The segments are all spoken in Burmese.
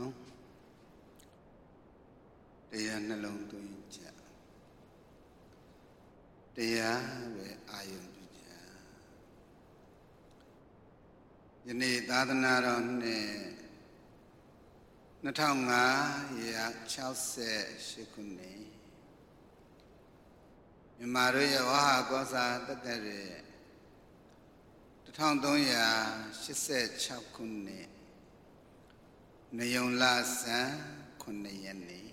အောင်တရားနှလုံးသွင်းကြတရားပဲအာယုံပြုကြယနေ့သာသနာတော်နှစ်2568ခုနှစ်မြန်မာတို့ရဲ့ဝါဟာကောစာတက္ကရာ1386ခုနှစ်နယုံလဆန်း9ရက်နေ့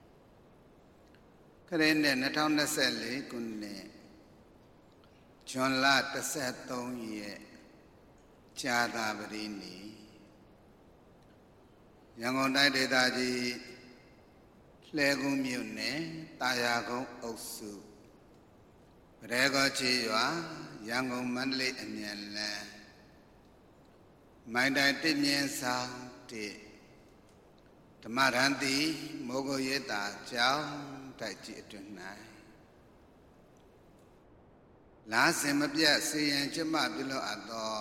ခရစ်နှစ်2024ခုနှစ်ဇွန်လ13ရက်ကြာသပတေးနေ့ရန်ကုန်တိုင်းဒေသကြီးလှည်းကူးမြို့နယ်တာယာကုန်းအုပ်စုပရဲကောချေရွာရန်ကုန်မန္တလေးအမြန်လမ်းမိုင်းတိုင်းတစ်မြင်းဆောင်ဓမ္မရန်တိမိုးကုတ်ရတာကျောင်းတိုက်ကြီးအတွင်၌လာစင်မပြတ်စေရန်ကျမပြုလို့အပ်သော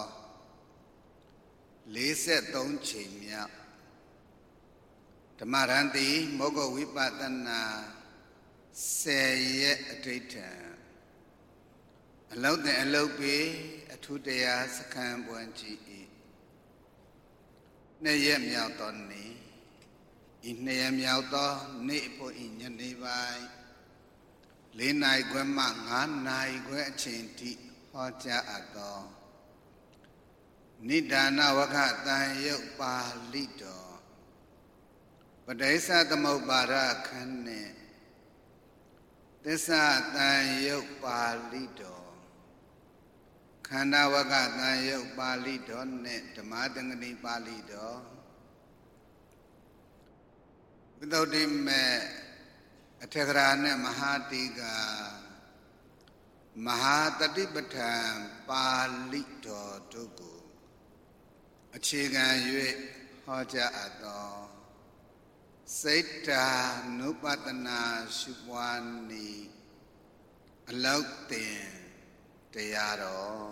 43ချိန်မြောက်ဓမ္မရန်တိမိုးကုတ်ဝိပဿနာ10ရက်အဋိဋ္ဌံအလုတ်တင်အလုတ်ပြီးအထူးတရားစခန်းပွင့်ကြည့်၏2ရက်မြောက်သောနေ့ဤ2ရက်မြောက်သောနေ့ဖို့ဤညနေပိုင်း4နာရီခွဲမှ5နာရီခွဲအချိန်ထိဟောကြားအပ်သောနိဒာနဝကတန်ယုတ်ပါဠိတော်ပဋိစ္စသမုပ္ပါဒခန်းနှင့်သစ္စာတန်ယုတ်ပါဠိတော်ခန္ဓာဝကတန်ယုတ်ပါဠိတော်နှင့်ဓမ္မသင်္ကတိပါဠိတော်ဝိသုဒ္ဓိမေအထက်ကရာနဲ့မဟာတိကမဟာတတိပဋ္ဌာန်ပါဠိတော်တို့ကိုအခြေခံ၍ဟောကြားအပ်သောစိတ္တာနုပတနာရှုပွားနေအလောက်တင်တရားတော်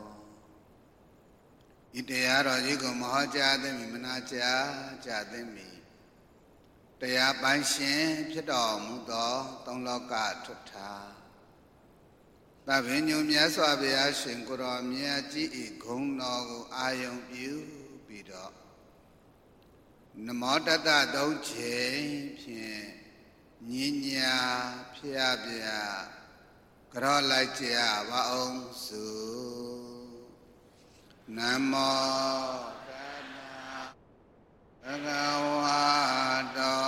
ဤတရားတော်ကြီးကိုမဟောကြားသင့်မီမနာကြားကြသင့်မီတရားပိုင်ရှင်ဖြစ်တော်မူသောသုံးလောကထွဋ္ဌာသဗ္ဗညုမြတ်စွာဘုရားရှင်ကိုယ်တော်မြတ်ကြီးဤဂုဏ်တော်ကိုအာယုံပြုပြီးတော့နမောတတသုံးချိန်ဖြင့်ညဉ့်ညာဖျားပြကြောလိုက်ကြပါအောင်စုနမောတတဘဂဝတော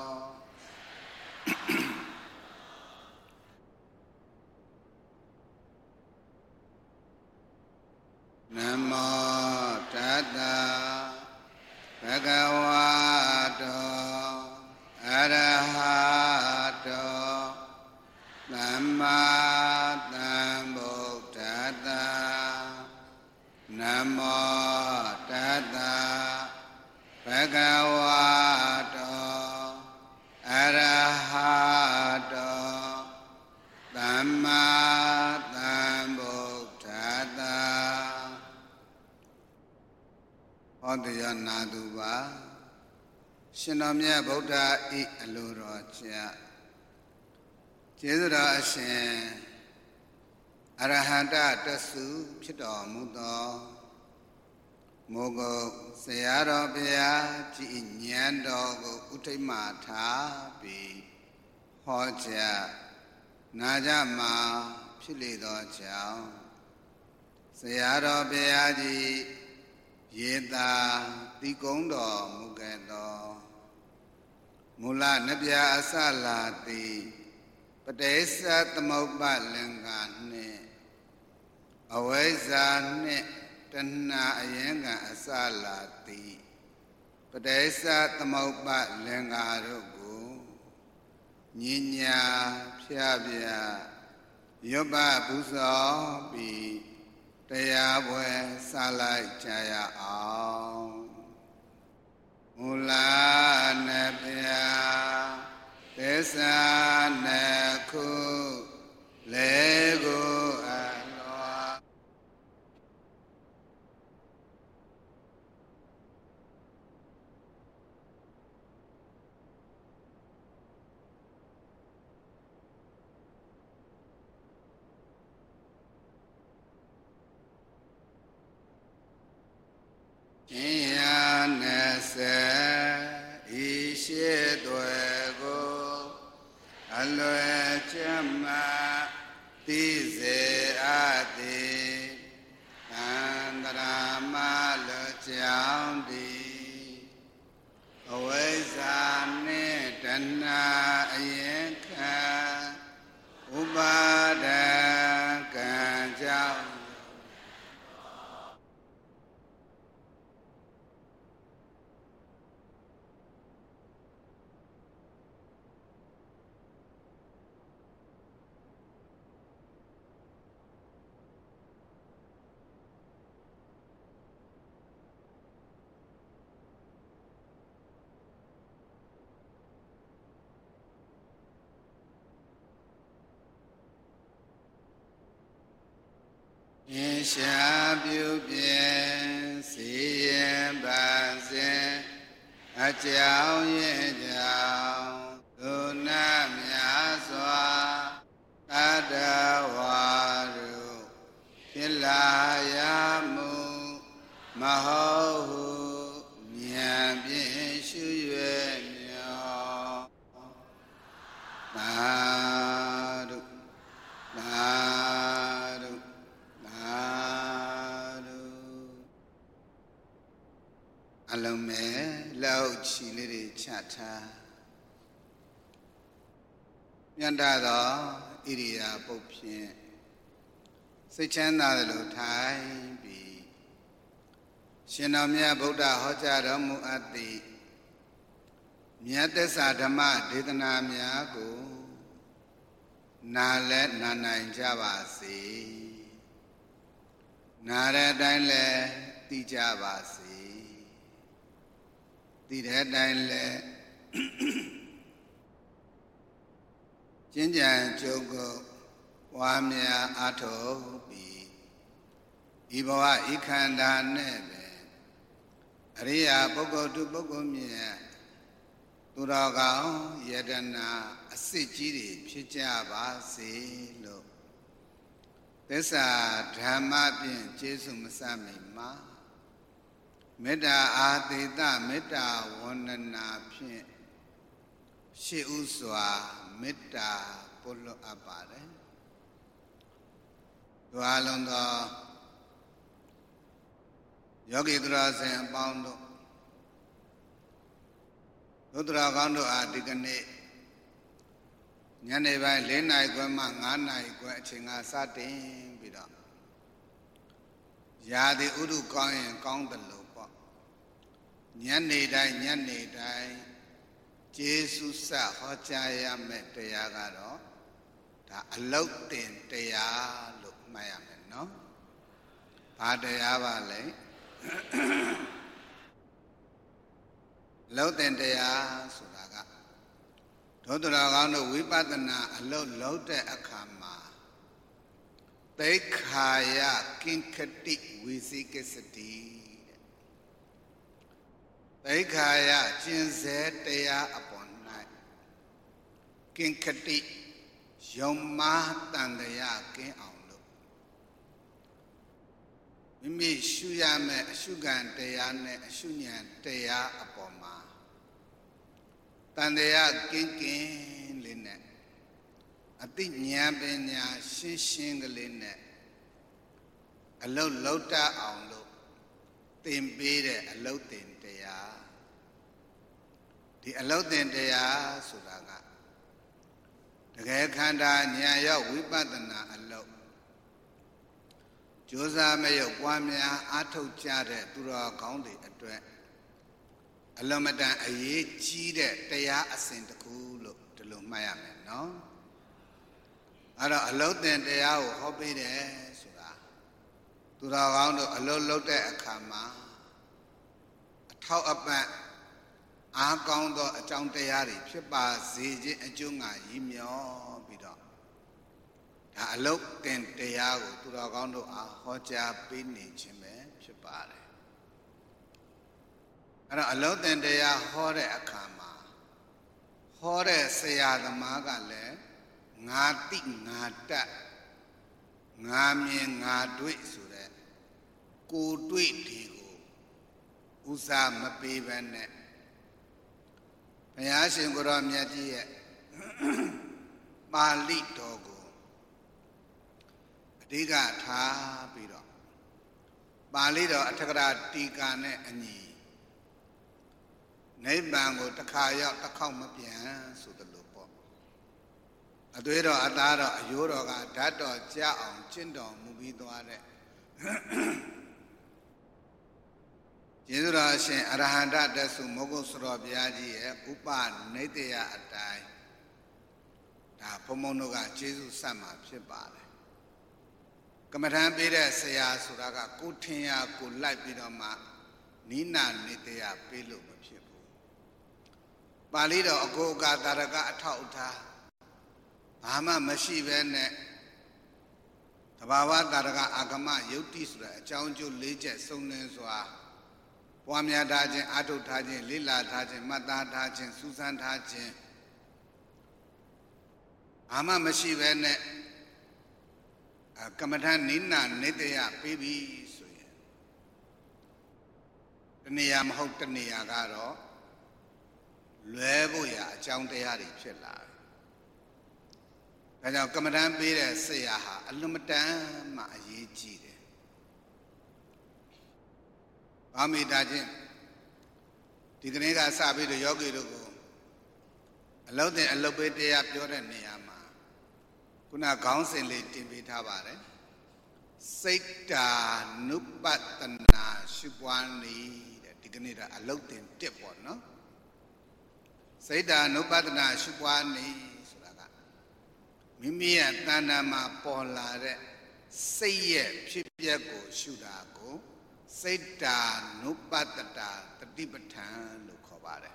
နမောတတဘဂဝတောအရဟတောသမ္မာသမ္ဗုဒ္ဓတ္တနမောတတဘဂဝတောအရဟတောသမ္မာသမ္ဗုဒ္ဓတ္တဟောတရားနာသူပါရှင်တော်မြတ်ဗုဒ္ဓဤအလိုတော်ချက်ကျေးဇူးတော်အရှင်အရဟတတဆုဖြစ်တော်မူသောမိုးကုတ်ဆရာတော်ဘုရားကြီးဉာဏ်တော်ကိုဥထိတ်မှထားပြီးဟောကြားနာကြမှာဖြစ်လေသောကြောင့်ဆရာတော်ဘုရားကြီးယေတာတိကုံးတော်မူခဲ့သောမူလနဗျာအစလာတိပဋိစ္စသမုပ္ပါလင်္ကာနှင့်အဝိဇ္ဇာနှင့်တဏှာအယံကံအစလာတိပဋိစ္စသမုပ္ပါလင်္ကာတို့ကိုညဉ့်ညာဖျားပြရွတ်ပပူဇော်ပြီးတရားပွဲစလိုက်ကြရအောင်မူလနဗျာသစ္စာနှစ်ခုလေးကိုအလွာ Inyanese Ishidwego Alwe Chama Tize Adi Andrama Luchaundi Awezane Dana Ayenka Ubada Kanjau Shabyu Bien Siyen Bansen Ajiao Yen Jiao Luna Miaswa Tadawaru Pilayamu Mahohu Mian Bien Shuyue Myo Maru Maru Alome lau chi liri chata Nyanda do iriya popien Sichanda lo thai bi Shinamya Buddha hoja ramu ati Nyatesa dhamma dedana mya ko Na le na nain ja ba se Na re tain le ti ja ba se Ti re tain le Chin jan chok ko wa mya atho bi Di bawa ikhanda ne be Ariya pukkho tu pukkho mya Tu ra kaung yadana asit ji de phit ja ba se lo Thissa dhamma phint Jesu masa mai ma Metta Adita Metta Wandana phint Shit u swa Metta Pullo appare Dwa long tho Yogi Thura Sin apaung do Thura kaung do di kaနေ့ညနေပိုင်း4 နာရီခွဲမှ5 နာရီခွဲအချိန်ကစတင်ပြီးတော့ရာသီဥတုကောင်းရင်ကောင်းတယ်လို့ပေါ့ညနေတိုင်းကျေးဇူးဆက်ဟောကြားရမယ့်တရားကတော့ဒါအလုတ်တင်တရားလို့မှတ်ရမယ်နော်ဘာတရားပါလဲအလုတ်တင်တရားဆိုတာကဒုသရကောင်းတို့ဝိပဿနာအလုတ်လုပ်တဲ့အခါမှာသိက္ခာယကင်္ခတိဝိသိကိစ္စတိသိက္ခာယကျင့်စေတရားအပေါ်၌ကင်္ခတိယုံမာတန်တရားကင်းအောင်လို့မိမိရှုရမယ့်အရှုခံတရားနဲ့အရှုဉဏ်တရားအပေါ်မှာတန်တရားကင်းကင်းလေးနဲ့အတိဉာဏ်ပညာရှင်းရှင်းကလေးနဲ့အလုတ်လောက်တတ်အောင်လို့သင်ပေးတဲ့အလုတ်သင်တရားဒီအလုတ်သင်တရားဆိုတာကတကယ်ခန္ဓာဉာဏ်ရောက်ဝိပဿနာအလုတ်ကြိုးစားမရောက်ပွားများအားထုတ်ကြတဲ့သူတော်ကောင်းတွေအတွက်အလုံးမတန်အရေးကြီးတဲ့တရားအစဉ်တစ်ခုလို့ဒီလိုမှတ်ရမယ်နော်အဲ့တော့အလုတ်သင်တရားကိုဟောပေးတယ်ဆိုတာသူတော်ကောင်းတို့အလုတ်လုပ်တဲ့အခါမှာအထောက်အပံ့အားကောင်းသောအကြောင်းတရားတွေဖြစ်ပါစေခြင်းအကျိုးငါရည်မြော်ပြီးတော့ဒါအလုတ်သင်တရားကိုသူတော်ကောင်းတို့အားဟောကြားပေးနေခြင်းပဲဖြစ်ပါတယ်အဲ့တော့အလုတ်သင်တရားဟောတဲ့အခါမှာဟောတဲ့ဆရာသမားကလည်းငါတိငါတတ်ငါမြင်ငါတွေ့ဆိုတဲ့ကိုတွေ့ဒီကိုဥစားမပေးဘဲနဲ့ဘုရားရှင်ကိုရောမြတ်ကြီးရဲ့ပါဠိတော်ကိုအဓိကထားပြီးတော့ပါဠိတော်အထကရာတီကာနဲ့အညီနိဗ္ဗာန်ကိုတစ်ခါရောက်တစ်ခေါက်မပြန်ဆိုသလိုပေါ့အသွေးတော်အသားတော်အယိုးတော်ကဓာတ်တော်ကြအောင်ကျင့်တော်မူပြီးသွားတဲ့ကျေးဇူးတော်ရှင်အရဟန္တတဆုမောဂုတ်စရောဘုရားကြီးရဲ့ဥပနိတယအတိုင်းဒါဘုံဘုံတို့ကကျေးဇူးဆက်မှာဖြစ်ပါတယ်ကမ္မထံပေးတဲ့ဆရာဆိုတာကကိုထင်ရကိုလိုက်ပြီးတော့မှနိနာနိတယပေးလို့မဖြစ်ဘူးပါဠိတော်အကိုအကာတာရကအထောက်အထားဘာမှမရှိဘဲနဲ့တဘာဝတာရကအာဂမယုတ်တိဆိုတဲ့အကြောင်းကျိုး၄ချက်စုံလင်စွာပွားများထားခြင်းအာထုတ်ထားခြင်းလေ့လာထားခြင်းမှတ်သားထားခြင်းစူးစမ်းထားခြင်းဘာမှမရှိဘဲနဲ့ကမ္မထနိနာနိတယပေးပြီးဆိုရင်တဏှာမဟုတ်တဏှာကတော့လွဲဖို့ရအကြောင်းတရားတွေဖြစ်လာတယ်ဒါကြောင့်ကမ္မထပေးတဲ့ဆရာဟာအလွန်မတန်မှအရေးကြီးတယ်ဘာမိတာချင်းဒီကနေ့ကစပြီးတော့ယောဂီတို့ကိုအလုတ်တင်အလုတ်ပေးတရားပြောတဲ့နေရာမှာခုနခေါင်းစဉ်လေးတင်ပေးထားပါတယ်စိတ်တာနုပတ္တနာရှုပွားနေတဲ့ဒီကနေ့ကအလုတ်တင်တစ်ပေါ့နော်စိတ်တာနုပတ္တနာရှုပွားနေဆိုတာကမိမိရဲ့တဏ္ဍာမှာပေါ်လာတဲ့စိတ်ရဲ့ဖြစ်ပျက်ကိုရှုတာကိုစိတ်တာနုပတ္တတာတတိပဋ္ဌာန်လို့ခေါ်ပါတယ်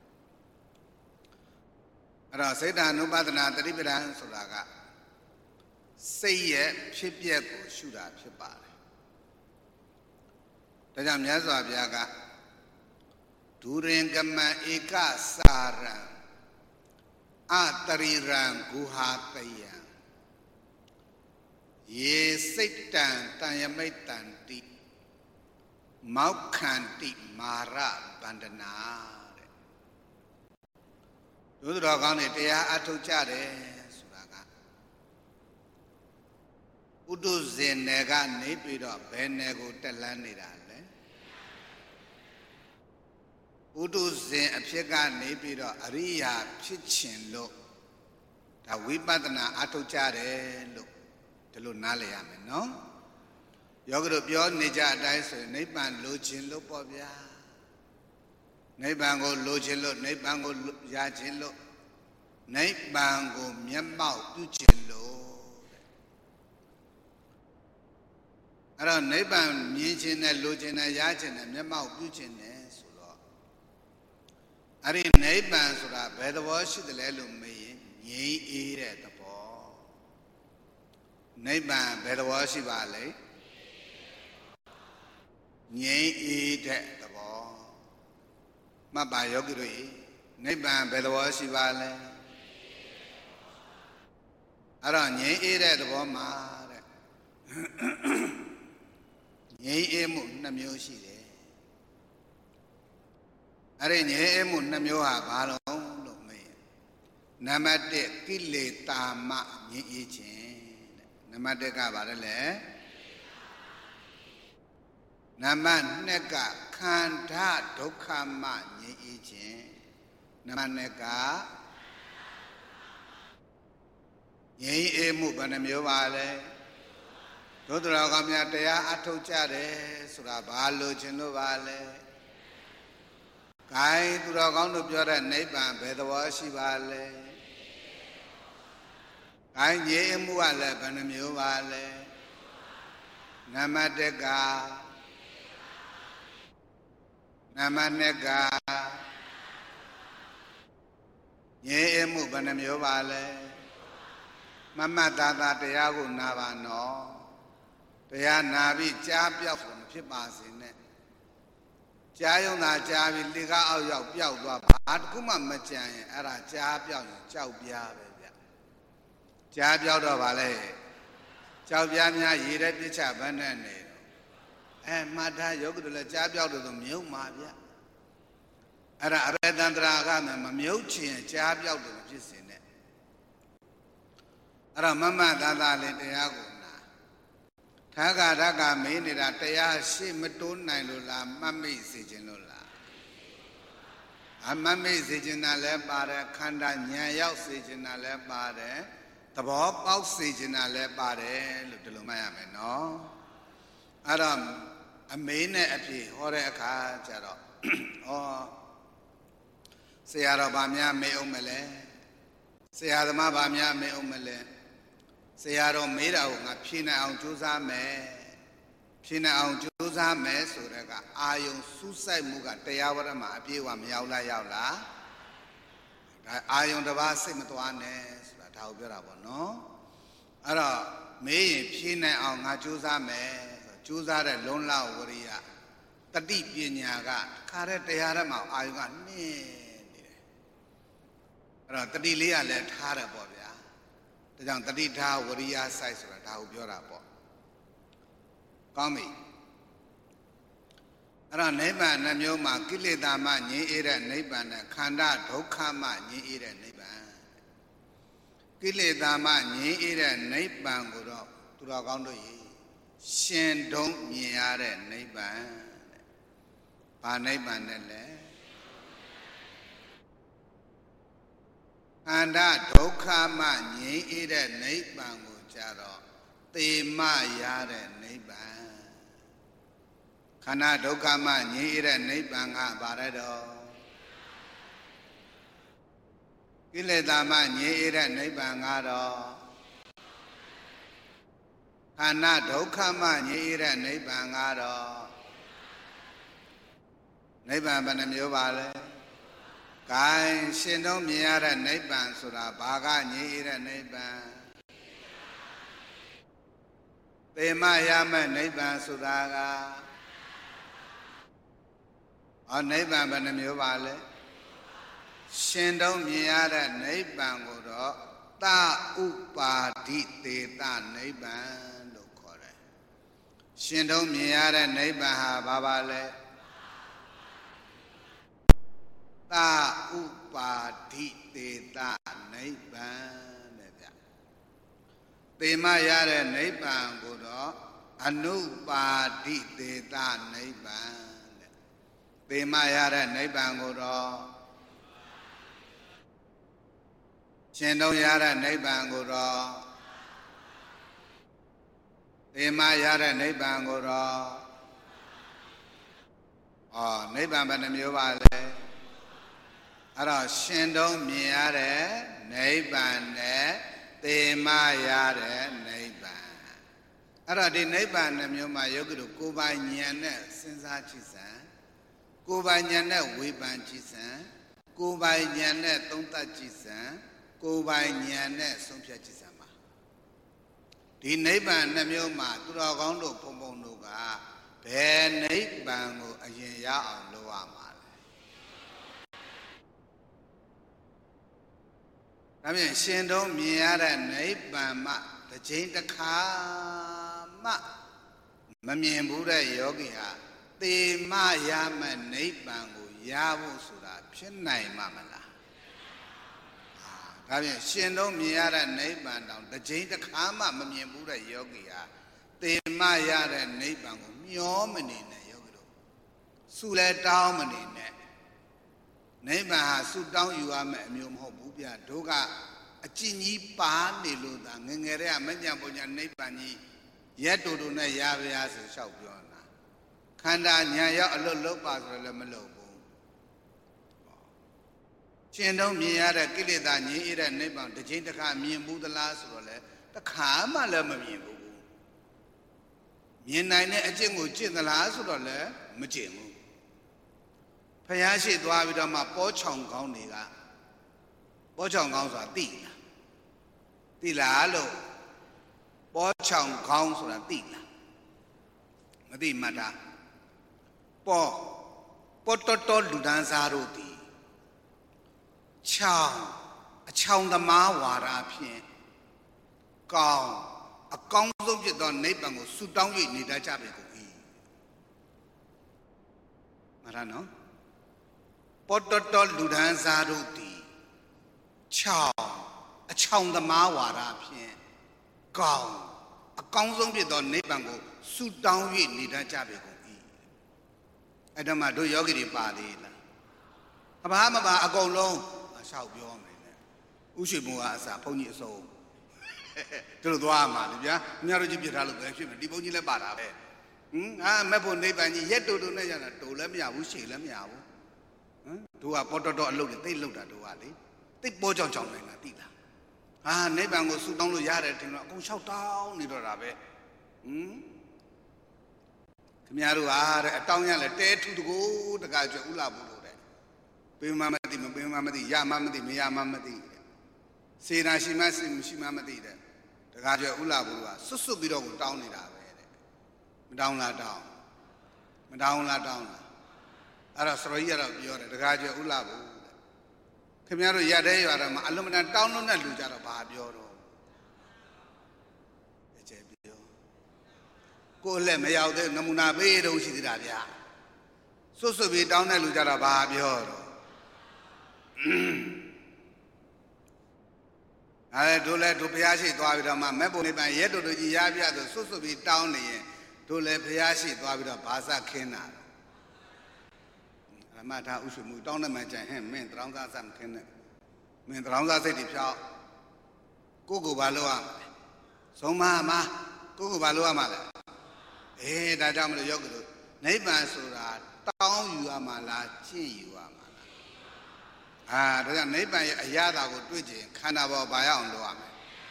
အဲ့တော့စိတ်တာနုပတ္တနာတတိပဋ္ဌာန်ဆိုတာကစိတ်ရဲ့ဖြစ်ပျက်ကိုရှုတာဖြစ်ပါတယ်ဒါကြောင့်မြတ်စွာဘုရားကဒုရင်ကမံဧကစာရံအတရိရံဂုဟာတယံယေစိတ်တံတံယမိတ်တံတိမောက္ခန္တိမာရဗန္ဒနာတဲ့ဒုတော်ကောင်းတွေတရားအထုတ်ကြတယ်ဆိုတာကဥဒုဇင်နယ်ကနေပြီးတော့ဘယ်နယ်ကိုတက်လန်းနေတာလဲဥဒုဇင်အဖြစ်ကနေပြီးတော့အရိယာဖြစ်ခြင်းလို့ဒါဝိပဿနာအထုတ်ကြတယ်လို့ဒီလိုနားလည်ရမယ်နော်ယောဂီတို့ပြောနေကြအတိုင်းဆိုရင်နိဗ္ဗာန်လိုချင်လို့ပေါ့ဗျာနိဗ္ဗာန်ကိုလိုချင်လို့နိဗ္ဗာန်ကိုရချင်လို့နိဗ္ဗာန်ကိုမျက်မှောက်ပြုချင်လို့အဲ့တော့နိဗ္ဗာန်မြင်ချင်တယ်လိုချင်တယ်ရချင်တယ်မျက်မှောက်ပြုချင်တယ်ဆိုတော့အဲ့ဒီနိဗ္ဗာန်ဆိုတာဘယ်သဘောရှိတယ်လဲလို့မေးရင်ငြိမ်းအေးတဲ့သဘောနိဗ္ဗာန်ဘယ်သဘောရှိပါလဲငြိမ်းအေးတဲ့သဘောမှတ်ပါယောဂီတို့နိဗ္ဗာန်ဘယ်သဘောရှိပါလဲအဲ့တော့ငြိမ်းအေးတဲ့သဘောမှာတဲ့ငြိမ်းအေးမှု2မျိုးရှိတယ်အဲ့ဒီငြိမ်းအေးမှု2မျိုးဟာဘာလို့မေးနံပါတ်1ကိလေသာမငြိမ်းအေးခြင်းတဲ့နံပါတ်1ကဘာလဲနံပါတ်2ကခန္ဓာဒုက္ခမငြိမ်းအေးခြင်းနံပါတ်2ကငြိမ်းအေးမှုဘယ်နှမျိုးပါလဲဒုတော်ကောင်းများတရားအထုတ်ကြတယ်ဆိုတာဘာလို့ခြင်းလို့ပါလဲဂိုင်းသူတော်ကောင်းတို့ပြောတဲ့နိဗ္ဗာန်ဘယ်သဘောရှိပါလဲဂိုင်းငြိမ်းအေးမှုကလည်းဘယ်နှမျိုးပါလဲနံပါတ်1ကနံပါတ်2ကငြိမ်းအေးမှုဘယ်နှမျိုးပါလဲမမတ်သားသားတရားကိုနာပါနော်တရားနာပြီးကြားပြောက်ဖို့မဖြစ်ပါစေနဲ့ကြားယုံသာကြားပြီးလေကားအောက်ရောက်ပျောက်သွားဘာတခုမှမကြံရင်အဲ့ဒါကြားပြောက်ရင်ကြောက်ပြားပဲဗျကြားပြောက်တော့ဗာလဲကြောက်ပြားများရေတဲ့ပြစ်ချဗန်းနဲ့နေတော့မှတ်ထားယောဂီတို့လည်းကြားပြောက်တယ်ဆိုမြုပ်မှာဗျအဲ့ဒါအဘယ်တန္တရာကမမြုပ်ချင်ကြားပြောက်တယ်မဖြစ်စေနဲ့အဲ့တော့မမသာသာလေးတရားကိုနာထာဂဓကမေးနေတာတရားရှေ့မတိုးနိုင်လို့လားမှတ်မိစေခြင်းလို့လားအမှတ်မိစေခြင်းတာလည်းပါတယ်ခန္ဓာဉာဏ်ရောက်စေခြင်းတာလည်းပါတယ်သဘောပေါက်စေခြင်းတာလည်းပါတယ်လို့ဒီလိုမှတ်ရမယ်နော်အဲ့တော့အမေးနဲ့အဖြေဟောတဲ့အခါကျတော့ဆရာတော်ဗာများမေးအောင်မလဲဆရာသမားဗာများမေးအောင်မလဲဆရာတော်မေးတာကိုငါဖြေနိုင်အောင်ကြိုးစားမယ်ဖြေနိုင်အောင်ကြိုးစားမယ်ဆိုတဲ့ကအာယုံစူးစိုက်မှုကတရားဝရမှာအပြည့်အဝမရောက်လားရောက်လားဒါအာယုံတစ်ပါးစိတ်မသွားနဲ့ဆိုတာဒါကိုပြောတာပေါ့နော်အဲ့တော့မေးရင်ဖြေနိုင်အောင်ငါကြိုးစားမယ်ဆိုကြိုးစားတဲ့လုံလဝရိယတတိပညာကခါတဲ့တရားဓမ္မအာယုံကနှင်းနေတယ်အဲ့တော့တတိလေးကလည်းထားတယ်ပေါ့ဗျာဒါကြောင့်တတိထားဝရိယစိုက်ဆိုတာဒါကိုပြောတာပေါ့ကောင်းပြီအဲ့တော့နိဗ္ဗာန်နှမျိုးမှာကိလေသာမှငြိမ်းအေးတဲ့နိဗ္ဗာန်နဲ့ခန္ဓာဒုက္ခမှငြိမ်းအေးတဲ့နိဗ္ဗာန်ကိလေသာမှငြိမ်းအေးတဲ့နိဗ္ဗာန်ကိုတော့သူတော်ကောင်းတို့ရေရှင်တုံးမြင်ရတဲ့နိဗ္ဗာန်ဘာနိဗ္ဗာန်နဲ့လဲခန္ဓာဒုက္ခမှငြိမ်းအေးတဲ့နိဗ္ဗာန်ကိုကြတော့သေမရတဲ့နိဗ္ဗာန်ခန္ဓာဒုက္ခမှငြိမ်းအေးတဲ့နိဗ္ဗာန်ကဘာလဲတော့ကိလေသာမှငြိမ်းအေးတဲ့နိဗ္ဗာန်ကတော့ခန္ဓာဒုက္ခမှငြိမ်းအေးတဲ့နိဗ္ဗာန်ကတော့နိဗ္ဗာန်ဘယ်နှမျိုးပါလဲဂိုင်းရှင်တို့မြင်ရတဲ့နိဗ္ဗာန်ဆိုတာဘာကငြိမ်းအေးတဲ့နိဗ္ဗာန်သေမရမဲ့နိဗ္ဗာန်ဆိုတာကနိဗ္ဗာန်ဘယ်နှမျိုးပါလဲရှင်တို့မြင်ရတဲ့နိဗ္ဗာန်ကိုတော့သဥပါတိတေသနိဗ္ဗာန်လို့ခေါ်တယ်ရှင်တို့မြင်ရတဲ့နိဗ္ဗာန်ဟာဘာပါလဲသဥပါတိတေသနိဗ္ဗာန်တဲ့ဗျသေမရတဲ့နိဗ္ဗာန်ကိုတော့အနုပါတိတေသနိဗ္ဗာန်တဲ့သေမရတဲ့နိဗ္ဗာန်ကိုတော့ရှင်တို့ရတဲ့နိဗ္ဗာန်ကိုတော့သေမရတဲ့နိဗ္ဗာန်ကိုတော့နိဗ္ဗာန်ဘယ်နှမျိုးပါလဲအဲ့တော့ရှင်တို့မြင်ရတဲ့နိဗ္ဗာန်နဲ့သေမရတဲ့နိဗ္ဗာန်အဲ့တော့ဒီနိဗ္ဗာန်နှမျိုးမှာယောဂီတို့ကိုယ်ပိုင်ဉာဏ်နဲ့စဉ်းစားကြည့်စမ်းကိုယ်ပိုင်ဉာဏ်နဲ့ဝေဖန်ကြည့်စမ်းကိုယ်ပိုင်ဉာဏ်နဲ့သုံးသပ်ကြည့်စမ်းကိုယ်ပိုင်ဉာဏ်နဲ့ဆုံးဖြတ်ကြည့်စမ်းပါဒီနိဗ္ဗာန်နှမျိုးမှာသူတော်ကောင်းတို့ဘုံဘုံတို့ကဘယ်နိဗ္ဗာန်ကိုအရင်ရအောင်လုပ်ရမှာလဲဒါဖြင့်ရှင်တို့မြင်ရတဲ့နိဗ္ဗာန်မှတစ်ချိန်တစ်ခါမှမမြင်ဘူးတဲ့ယောဂီဟာသေမရမယ့်နိဗ္ဗာန်ကိုရဖို့ဆိုတာဖြစ်နိုင်မှာမလားဒါဖြင့်ရှင်တို့မြင်ရတဲ့နိဗ္ဗာန်တောင်တစ်ချိန်တစ်ခါမှမမြင်ဘူးတဲ့ယောဂီဟာသေမရတဲ့နိဗ္ဗာန်ကိုမျောမနေနဲ့ယောဂီတို့ဆုလဲတောင်းမနေနဲ့နိဗ္ဗာန်ဟာဆုတောင်းယူရမယ့်အမျိုးမဟုတ်ဘူးဗျတို့ကအကျင့်ကြီးပါနေလို့သာငငယ်တဲ့ကမညံပုံညာနိဗ္ဗာန်ကြီးရက်တူတူနဲ့ရပါရဆိုလျှောက်ပြောတာခန္ဓာညာရောက်အလွတ်လုပ်ပါဆိုတော့လည်းမလုပ်ဘူးရှင်တို့မြင်ရတဲ့ကိလေသာငြိမ်းအေးတဲ့နိဗ္ဗာန်တစ်ချိန်တစ်ခါမြင်ဘူးသလားဆိုတော့လည်းတစ်ခါမှလည်းမမြင်ဘူးမြင်နိုင်တဲ့အကျင့်ကိုကျင့်သလားဆိုတော့လည်းမကျင့်ဘူးဖယားရှိသွားပြီးတော့မှပေါချောင်ကောင်းတွေကပေါချောင်ကောင်းဆိုတာသိလားလို့ပေါချောင်ကောင်းဆိုတာသိလားမသိမှတ်တာပေါတော်တော်လူဒန်းစားတို့ဒီအချောင်သမားဝါဒဖြင့်အကောင်းဆုံးဖြစ်သောနိဗ္ဗာန်ကိုဆုတောင်း၍နေတတ်ကြပြီကိုရနော်ပေါ်တော်လူဒန်းစားတို့ဒီအချောင်သမားဝါဒဖြင့်ကောင်းအကောင်းဆုံးဖြစ်သောနိဗ္ဗာန်ကိုဆုတောင်း၍နေတတ်ကြပေကုန်၏အဲ့ဒါမှတို့ယောဂီတွေပါသေးလားအဘာမပါအကုန်လုံးအလျှောက်ပြောမယ်နဲ့ဥရှိဘုံကအစာဘုန်းကြီးအစုံတို့သွားမှာလေဗျာအများတို့ကြည့်ပြထားလို့ပဲဖြစ်မယ်ဒီဘုန်းကြီးလည်းပါတာပဲမက်ဖို့နိဗ္ဗာန်ကြီးရက်တူတူနဲ့ရတာတူလည်းမရဘူးရှည်လည်းမရဘူးတို့ကပေါ်တော်အလုပ်တွေသိလောက်တာတို့ကလေသိပေါ်ကြောင်ကြောင်နေတာသိလားနိဗ္ဗာန်ကိုဆုတောင်းလို့ရတယ်တင်တော့အကုန်လျှောက်တောင်းနေတော့တာပဲခင်ဗျားတို့တဲ့အတောင်းရလဲတဲထူတကူတကကြွဥလာဘူးလို့တဲ့ပေးမှမသိမပေးမှမသိရမှမသိမရမှမသိတဲ့စေနာရှိမှမရှိမှမသိတဲ့တကကြွဥလာဘူးကစွတ်ပြီးတော့ကိုတောင်းနေတာပဲတဲ့မတောင်းလားတောင်းမတောင်းလားတောင်းလားအဲ့တော့စရောကြီးကတော့ပြောတယ်တကကြွဥလာဘူးခင်ဗျားတို့ရတဲ့ရွာတော့မှအလုံးမတန်တောင်းလို့နဲ့လူကြတော့ဘာပြောတော့အကျယ်ပြောကိုယ်လည်းမရောက်သေးနမူနာပေးတော့ရှိသေးတာဗျာစွတ်ပြီးတောင်းတဲ့လူကြတော့ဘာပြောတော့တို့လည်းတို့ဘုရားရှိသွားပြီးတော့မှမဲ့ပုံနိဗ္ဗာန်ရဲတို့ကြီးရပြဆိုစွတ်ပြီးတောင်းနေရင်တို့လည်းဘုရားရှိသွားပြီးတော့ဘာစခင်းတာဓမ္မထာဥရှိမှုတောင်းတဲ့မှကြိုင်ဟဲ့မင်းတရောင်းသားစမခင်းနဲ့မင်းတရောင်းသားစိတ်တွေဖြောက်ကိုဘာလို့ရမလဲဆုံးမကိုဘာလို့ရမလဲဒါကြောင့်မလို့ယောဂီတို့နိဗ္ဗာန်ဆိုတာတောင်းယူရမှာလားကျင့်ယူရမှာလားဒါကြောင့်နိဗ္ဗာန်ရဲ့အရာသာကိုတွေ့ကြရင်ခန္ဓာပေါ်ဘာရအောင်လုပ်ရမလဲ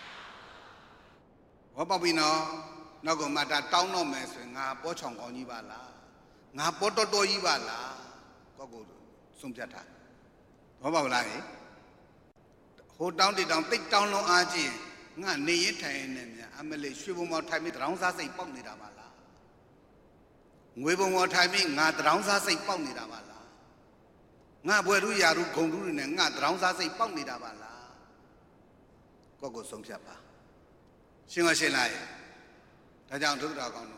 ဟောပေါက်ပြီနော်နောက်ကမှတောင်းတော့မယ်ဆိုရင်ငါပေါ်ချောင်ကောင်းကြီးပါလားငါပေါ်တော်ကြီးပါလားကိုဆုံးဖြတ်တာဘောပါလားဟိုတောင်းတိတောင်းတိတ်တောင်းလုံးအားကြည့်ငါနေရင်ထိုင်နေမြန်အမလေးရွှေဘုံမော်ထိုင်ပြီးတရောင်းစားစိတ်ပေါက်နေတာပါလားငွေဘုံမော်ထိုင်ပြီးငါတရောင်းစားစိတ်ပေါက်နေတာပါလားငါဘွယ်တို့ရာတို့ဂုံတို့နဲ့ငါတရောင်းစားစိတ်ပေါက်နေတာပါလားကိုဆုံးဖြတ်ပါရှင်းရှင်းလားဒါကြောင့်ဒုက္ခကောင်းတို့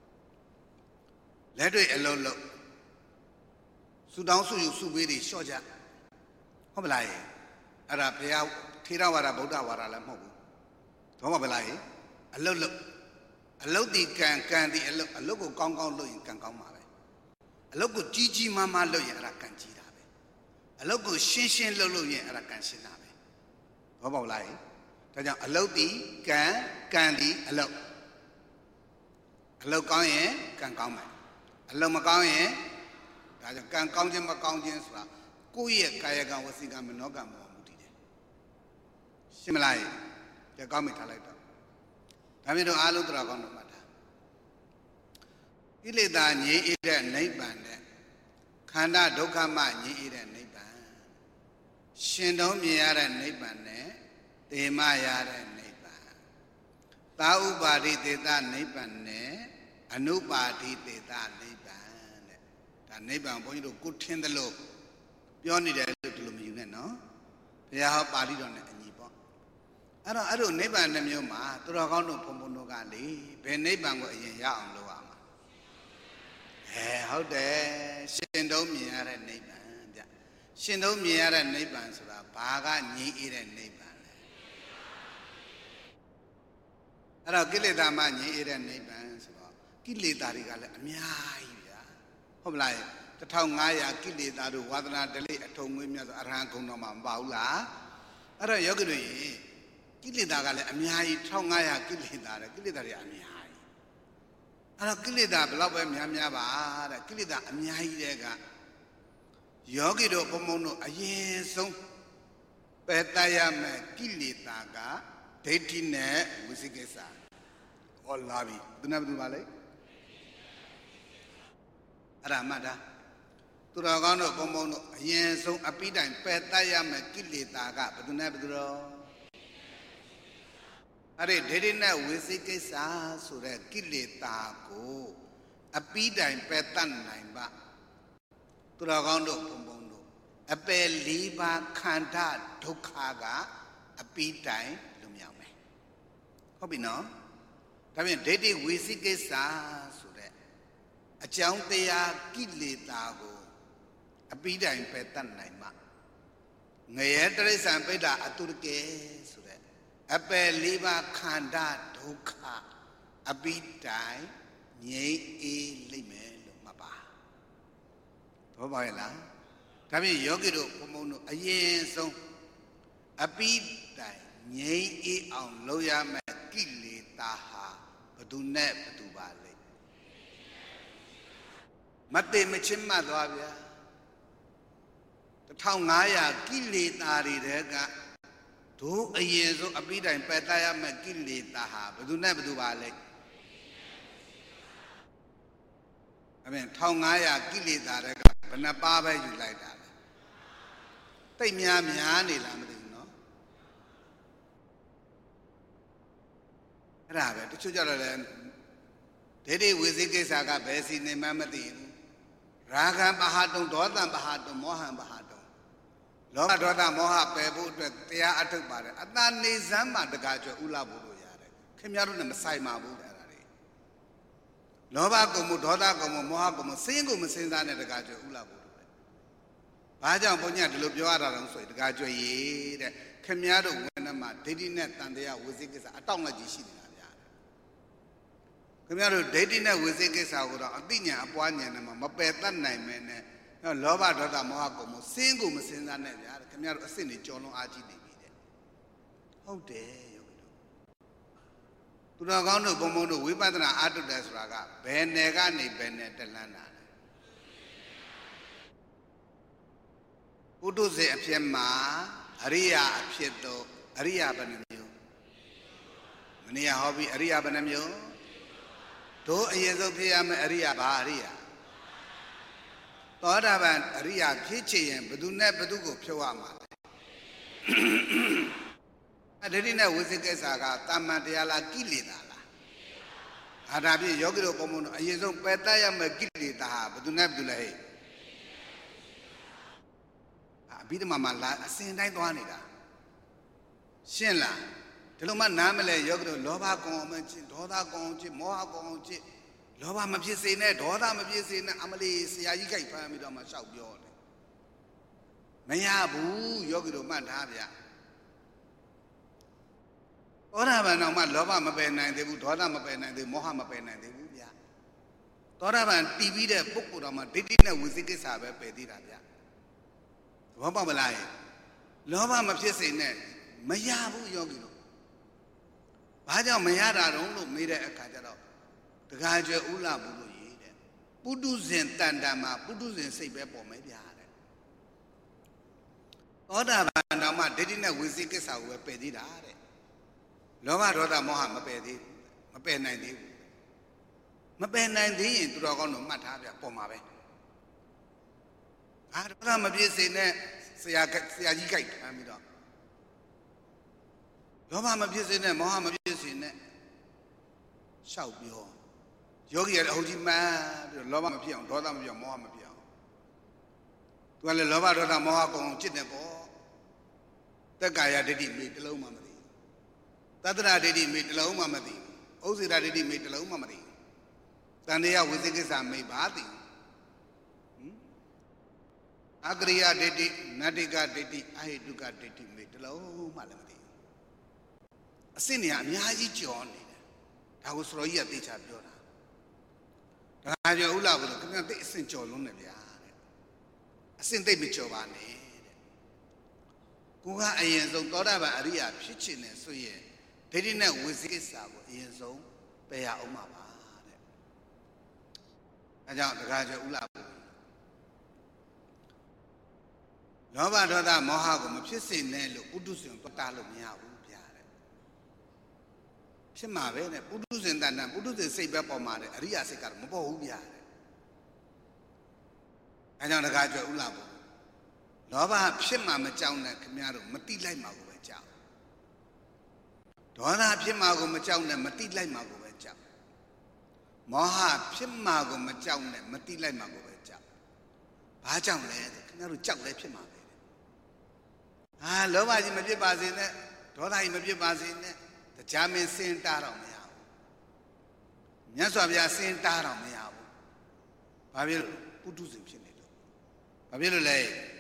လက်တွေ့အလုံးလုံးဆုတောင်းဆုယူဆုပေးတွေလျှော့ကြဟုတ်ပလားအဲ့ဒါဘုရားထေရဝါဒဗုဒ္ဓဝါဒလည်းမဟုတ်ဘူးတော့မပလားအလုတ်ဒီကံဒီအလုတ်ကိုကောင်းကောင်းလုပ်ရင်ကံကောင်းမှာပဲအလုတ်ကိုကြီးမားမားလုပ်ရင်အဲ့ဒါကံကြီးတာပဲအလုတ်ကိုရှင်းလုပ်ရင်အဲ့ဒါကံရှင်းတာပဲတော့ပေါ့လားဒါကြောင့်အလုတ်ဒီကံဒီအလုတ်ကောင်းရင်ကံကောင်းမယ်အလုတ်မကောင်းရင်ဒါကြောင့်ကံကောင်းခြင်းမကောင်းခြင်းဆိုတာကိုယ့်ရဲ့ကာယကံဝစီကံမနောကံပေါ်မူတည်တယ်ရှင်းမလားကြကောင်းပြီထားလိုက်တော့ဒါမျိုးတော့အားလုံးတော်ကောင်းတော့မှတ်တာကိလေသာငြိမ်းအေးတဲ့နိဗ္ဗာန်နဲ့ခန္ဓာဒုက္ခမှငြိမ်းအေးတဲ့နိဗ္ဗာန်ရှင်တော်မြင်ရတဲ့နိဗ္ဗာန်နဲ့တေမရတဲ့နိဗ္ဗာန်သာဥပါတိတေသနိဗ္ဗာန်နဲ့အနုပါတိတေသနိဗ္ဗာန်ဒါနိဗ္ဗာန်ဘုန်းကြီးတို့ကိုထင်းတယ်လို့ပြောနေတယ်လို့ဒီလိုမယူနဲ့နော်ဘုရားဟောပါဠိတော်နဲ့အညီပေါ့အဲ့တော့နိဗ္ဗာန်တစ်မျိုးမှာသူတော်ကောင်းတို့ဘုံဘုံတို့ကလေဘယ်နိဗ္ဗာန်ကိုအရင်ရအောင်လုပ်ရမှာဟုတ်တယ်ရှင်တုံးမြင်ရတဲ့နိဗ္ဗာန်ဗျရှင်တုံးမြင်ရတဲ့နိဗ္ဗာန်ဆိုတာဘာကငြိမ်းအေးတဲ့နိဗ္ဗာန်လဲအဲ့တော့ကိလေသာမှငြိမ်းအေးတဲ့နိဗ္ဗာန်ဆိုတော့ကိလေသာတွေကလည်းအများကြီးဗျာဟုတ်မလား1500ကိလေသာတို့ဝါသနာဓလေ့အထုံငွေမြတ်ဆိုအရဟံဂုဏ်တော်မှာမပါဘူးလားအဲ့တော့ယောဂီတို့ကိလေသာကလည်းအများကြီး1500ကိလေသာတွေအများကြီးအဲ့တော့ကိလေသာဘယ်လောက်ပဲများပါတဲ့ကိလေသာအများကြီးတဲ့ကယောဂီတို့ဘုံဘုံတို့အရင်ဆုံးပယ်တတ်ရမယ်ကိလေသာကဒိဋ္ဌိနဲ့ဝိသိကိစ္စဟောလာပြီသူနဲ့ဘယ်သူပါလဲအဲ့ဒါမှတ်တာသူတော်ကောင်းတို့ဘုံဘုံတို့အရင်ဆုံးအပိတိုင်ပယ်တတ်ရမယ်ကိလေသာကဘယ်သူနဲ့ဘယ်သူတော့အဲ့ဒီဒိဋ္ဌိနဲ့ဝိသိကိစ္စဆိုတဲ့ကိလေသာကိုအပိတိုင်ပယ်တတ်နိုင်ပါသူတော်ကောင်းတို့ဘုံဘုံတို့အပယ်၄ပါးခန္ဓာဒုက္ခကအပိတိုင်လွတ်မြောက်မယ်ဟုတ်ပြီနော်ဒါဖြင့်ဒိဋ္ဌိဝိသိကိစ္စဆိုတဲ့အကြောင်းတရားကိလေသာကိုအပိတိုင်ပဲတတ်နိုင်မှငရဲတရိစ္ဆာန်ပိဋကအတုရကေဆိုတဲ့အပယ်လေးပါးခန္ဓာဒုက္ခအပိတိုင်ငြိမ်းအေးလိမ့်မယ်လို့မှတ်ပါဘောပါရဲ့လားဒါဖြင့်ယောဂီတို့ဘုံဘုံတို့အရင်ဆုံးအပိတိုင်ငြိမ်းအေးအောင်လုပ်ရမယ်ကိလေသာဟာဘယ်သူနဲ့ဘယ်သူပါလဲမသိမချင်းမှတ်သွားဗျာ1500ကိလေသာတွေတဲကတို့အရင်ဆုံးအပိတိုင်ပယ်တတ်ရမယ်ကိလေသာဟာဘယ်သူနဲ့ဘယ်သူပါလဲအမေ1500ကိလေသာတဲကဘယ်နှပါးပဲယူလိုက်တာလဲတိတ်များနေလားမသိဘူးနော်အဲ့ဒါပဲတချို့ကြတော့လဲဒိဋ္ဌိဝိသိကိစ္စကဘယ်စီနေမှမသိဘူးရာဂံပဟာတုံဒေါသံပဟာတုံမောဟံပဟာတုံလောဘဒေါသမောဟပယ်ဖို့အတွက်တရားအထုတ်ပါတယ်အတန်နေစမ်းမှတကားကျွဥလာဖို့လို့ရတယ်ခင်ဗျားတို့နဲ့မဆိုင်ပါဘူးအဲ့ဒါတွေလောဘကုံမှုဒေါသကုံမှုမောဟကုံမှုစိတ်ကိုမစင်စားနဲ့တကားကျွဥလာဖို့လို့ဘာကြောင့်ဘုန်းကြီးကဒီလိုပြောရတာလဲဆိုရင်တကားကျွရေတဲ့ခင်ဗျားတို့ဝင်နှမဒိဋ္ဌိနဲ့တန်တရားဝိသိကိစ္စအတောင့်လက်ကြီးရှိနေတာဗျာခင်ဗျားတို့ဒိဋ္ဌိနဲ့ဝိသိကိစ္စကိုတော့အသိဉာဏ်အပွားဉာဏ်နဲ့မပယ်တတ်နိုင်မဲနဲ့လောဘဒေါသမောဟကုံမှုစိတ်ကိုမစင်စားနဲ့ဗျာခင်ဗျားတို့အစစ်နေကြော်လွန်အားကြီးနေပြီတဲ့ဟုတ်တယ်ယောဂီတို့သူတော်ကောင်းတို့ဘုံဘုံတို့ဝိပဿနာအားထုတ်တယ်ဆိုတာကဘယ်နယ်ကနေဘယ်နယ်တက်လန်းတာလဲပုထုဇဉ်အဖြစ်မှာအရိယာအဖြစ်တော့အရိယာဘယ်နှမျိုးမနေ့ကဟောပြီးအရိယာဘယ်နှမျိုးတို့အရင်ဆုံးဖြစ်ရမယ်အရိယာဘာအရိယာသောတာပန်အရိယာဖြစ်ချင်ရင်ဘယ်သူနဲ့ဘယ်သူကိုဖြုတ်ရမှာလဲအဒိဋ္ဌိနဲ့ဝိသိကိစ္စကတာမန်တရားလားကိလေသာလားအာဒါဖြင့်ယောဂီတို့ပုံမှန်အရင်ဆုံးပယ်တတ်ရမယ်ကိလေသာဟာဘယ်သူနဲ့ဘယ်သူလဲဟဲ့အဘိဓမ္မာမှာလာအစဉ်တိုင်းသွားနေတာရှင်းလားဒီလိုမှနားမလဲယောဂီတို့လောဘကုံအောင်မချစ်ဒေါသကုံအောင်ချစ်မောဟကုံအောင်ချစ်လောဘမဖြစ်စေနဲ့ဒေါသမဖြစ်စေနဲ့အမလီဆရာကြီးကြိုက်ဖမ်းပြီးတော့မှရှောက်ပြောတယ်မရဘူးယောဂီတို့မှတ်ထားဗျသောတာပန်တော်မှလောဘမပယ်နိုင်သေးဘူးဒေါသမပယ်နိုင်သေးဘူးမောဟမပယ်နိုင်သေးဘူးဗျသောတာပန်တည်ပြီးတဲ့ပုဂ္ဂိုလ်တော်မှဒိဋ္ဌိနဲ့ဝိသိကိစ္စပဲပယ်သေးတာဗျသဘောပေါက်မလားလောဘမဖြစ်စေနဲ့မရဘူးယောဂီတို့ဘာကြောင့်မရတာတုံးလို့မေးတဲ့အခါကျတော့တခါကျွဲဥလာဘူးလို့ရေးတဲ့ပုထုဇဉ်တန်တန်မှာပုထုဇဉ်စိတ်ပဲပေါ်မယ်ဗျာတဲ့သောတာပန်တော်မှဒိဋ္ဌိနဲ့ဝိသိကိစ္စကိုပဲပယ်သေးတာတဲ့လောဘဒေါသမောဟမပယ်သေးဘူးမပယ်နိုင်သေးဘူးမပယ်နိုင်သေးရင်သူတော်ကောင်းတို့မှတ်ထားဗျပေါ်မှာပဲအာဒေါသမပြည့်စေနဲ့ဆရာကြီးကြိုက်ခံပြီးတော့လောဘမပြည့်စေနဲ့မောဟမပြည့်စေနဲ့ရှောက်ပြောယောဂီရတဲ့အဟုတ်ကြီးမှန်းပြီးတော့လောဘမဖြစ်အောင်ဒေါသမဖြစ်အောင်မောဟမဖြစ်အောင်သူကလည်းလောဘဒေါသမောဟကုန်จิตနဲ့ပေါ့သက်ကာယဒိဋ္ဌိမေတလုံးမှမသိသတ္တရာဒိဋ္ဌိမေတလုံးမှမသိဥစ္စေရာဒိဋ္ဌိမေတလုံးမှမသိတန်တရားဝိသိကိစ္စမေဘာသိအကရိယဒိဋ္ဌိနတ္တိကဒိဋ္ဌိအဟိတုကဒိဋ္ဌိမေတလုံးမှလည်းမသိအစစ်နေအများကြီးကြော်နေတယ်ဒါကိုစတော်ကြီးကသိချပြောတာဒါကြောင့်ဥလာဘုရားခင်ဗျာသိအစင်ကြော်လုံးနေဗျာတဲ့အစင်သိမကြော်ပါနဲ့တဲ့ကိုကအရင်ဆုံးသောတာပန်အရိယာဖြစ်ချင်တယ်ဆိုရင်ဒိဋ္ဌိနဲ့ဝိသိကိစ္စကိုအရင်ဆုံးပယ်ရအောင်ပါတဲ့အဲကြောင့်တခါကျဥလာဘုရားလောဘဒေါသမောဟကိုမဖြစ်စေနဲ့လို့ပုထုဇဉ်သွားတာလို့မရဘူးဗျာတဲ့ဖြစ်မှာပဲတဲ့ပုထုဇဉ်တဏ္ဍပုထုဇဉ်စိတ်ပဲပေါ်မှာတဲ့အရိယာစိတ်ကတော့မပေါ်ဘူးဗျာတဲ့အဲကြောင့်တခါကျဥလာဘုရားလောဘဖြစ်မှာမကြောက်နဲ့ခင်ဗျားတို့မတိလိုက်မှာကိုပဲကြောက်ဒေါသဖြစ်မှာကိုမကြောက်နဲ့မတိလိုက်မှာကိုပဲကြောက်မောဟဖြစ်မှာကိုမကြောက်နဲ့မတိလိုက်မှာကိုပဲကြောက်ဘာကြောင့်လဲခင်ဗျားတို့ကြောက်လဲဖြစ်မှာပဲဟာလောဘကြီးမဖြစ်ပါစေနဲ့ဒေါသကြီးမဖြစ်ပါစေနဲ့တရားမင်းစင်တားတော့မရဘူးမြတ်စွာဘုရားစင်တားတော့မရဘူးဘာဖြစ်လို့ပုထုဇဉ်ဖြစ်နေလို့ဘာဖြစ်လို့လဲ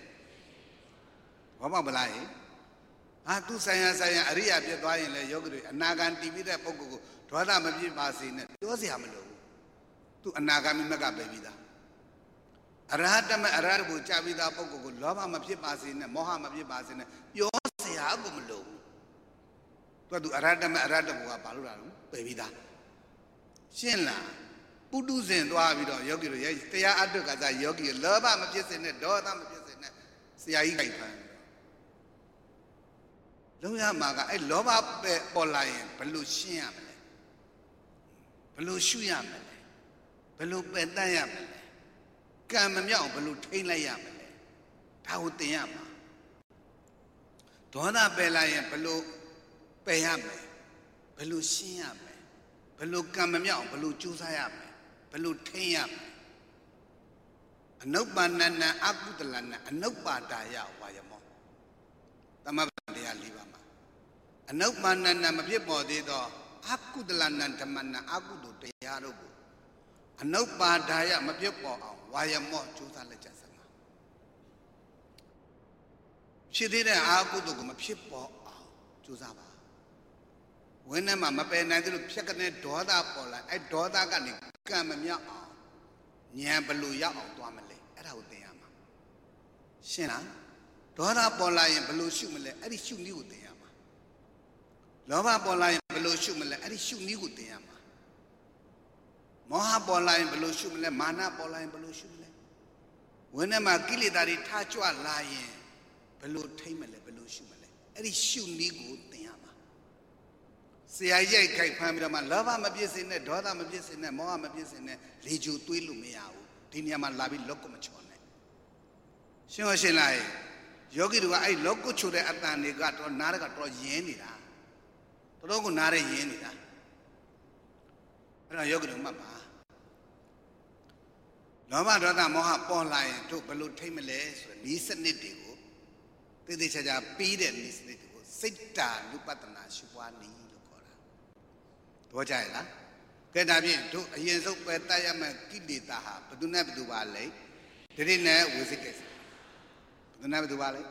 ဘာမှမလားသူဆိုင်ရာအရိယာပြည့်သွားရင်လေယောဂီတွေအနာဂံတည်ပြီးတဲ့ပုဂ္ဂိုလ်ကိုဒေါသမပြည့်ပါစေနဲ့ပြောစရာမလိုဘူးသူအနာဂံမကပဲပြီးသားအရဟတမအရဟတကိုကြာပြီးသားပုဂ္ဂိုလ်ကိုလောဘမဖြစ်ပါစေနဲ့မောဟမဖြစ်ပါစေနဲ့ပြောစရာကိုမလိုဘူးသူအရဟတမအရဟတဘုရားဘာလို့လာလို့ပယ်ပြီးသားရှင်းလားပုထုဇဉ်သွားပြီးတော့ယောဂီတို့တရားအထုတ်ကစားယောဂီလောဘမဖြစ်စေနဲ့ဒေါသမဖြစ်စေနဲ့ဆရာကြီးကြိုက်ဖမ်းလုံးရမှာကအဲ့လောဘပဲပေါ်လာရင်ဘယ်လိုရှင်းရမလဲဘယ်လိုရှုရမလဲဘယ်လိုပယ်တတ်ရမလဲကံမမြောက်ဘယ်လိုထိမ့်လိုက်ရမလဲဒါကိုသင်ရမှာဒေါသပယ်လာရင်ဘယ်လိုပယ်ရမလဲဘယ်လိုရှင်းရမလဲဘယ်လိုကံမမြောက်ဘယ်လိုကြိုးစားရမလဲဘယ်လိုထိမ့်ရမလဲအနုပ္ပန္နနံအကုသလနံအနုပ္ပါဒာယဝါယမောသမဗ္ဗတရား၄ပါးမှာအနုပ္ပန္နနံမဖြစ်ပေါ်သေးသောအကုသလနံဓမ္မနံအကုသိုလ်တရားတို့ကိုအနုပ္ပါဒာယမဖြစ်ပေါ်အောင်ဝါယမောကြိုးစားလက်ချက်စမှာဖြစ်သေးတဲ့အာကုသိုလ်ကိုမဖြစ်ပေါ်အောင်ကြိုးစားပါဝင်းထဲမှာမပယ်နိုင်သလိုဖြတ်ကနေဒေါသပေါ်လာအဲ့ဒေါသကနေကံမမြောက်အောင်ဉာဏ်ဘလို့ရောက်အောင်သွားမလဲအဲ့ဒါကိုသင်ရမှာရှင်းလားဒေါသပေါ်လာရင်ဘလို့ရှုမလဲအဲ့ဒီရှုနည်းကိုသင်ရမှာလောဘပေါ်လာရင်ဘလို့ရှုမလဲအဲ့ဒီရှုနည်းကိုသင်ရမှာမောဟပေါ်လာရင်ဘလို့ရှုမလဲမာနပေါ်လာရင်ဘလို့ရှုမလဲဝင်းထဲမှာကိလေသာတွေထားကြွလာရင်ဘလို့ထိမ့်မလဲဘလို့ရှုမလဲအဲ့ဒီရှုနည်းကိုသင်ရမှာဆရာရိုက်ခိုက်ဖမ်းပြီးတော့မှလောဘမပြည့်စင်နဲ့ဒေါသမပြည့်စင်နဲ့မောဟမပြည့်စင်နဲ့လေကြိုသွေးလို့မရဘူးဒီနေရာမှာလာပြီးလောကမချော်နဲ့ရှင်းရှင်းလားယောဂီတို့ကအဲ့လောကချိုတဲ့အတန်တွေကတော့နားကတော့ယင်းနေတာတော်ကိုနားရဲယင်းနေတာအဲ့တော့ယောဂီတို့မှတ်ပါလောဘဒေါသမောဟပေါ်လာရင်တို့ဘယ်လိုထိမ့်မလဲဆိုတော့ဤစနစ်တွေကိုသေသေးချာချာပြီးတဲ့ဤစနစ်တွေကိုစိတ်တာနုပတနာရှုပွားနည်းလို့ခေါ်တာတော့ကြရလားကဲဒါဖြင့်တို့အရင်ဆုံးပဲတတ်ရမယ့်ကိလေသာဟာဘယ်သူနဲ့ဘယ်သူပါလဲဒိဋ္ဌိနဲ့ဝိသိကိစ္စဘယ်သူနဲ့ဘယ်သူပါလဲ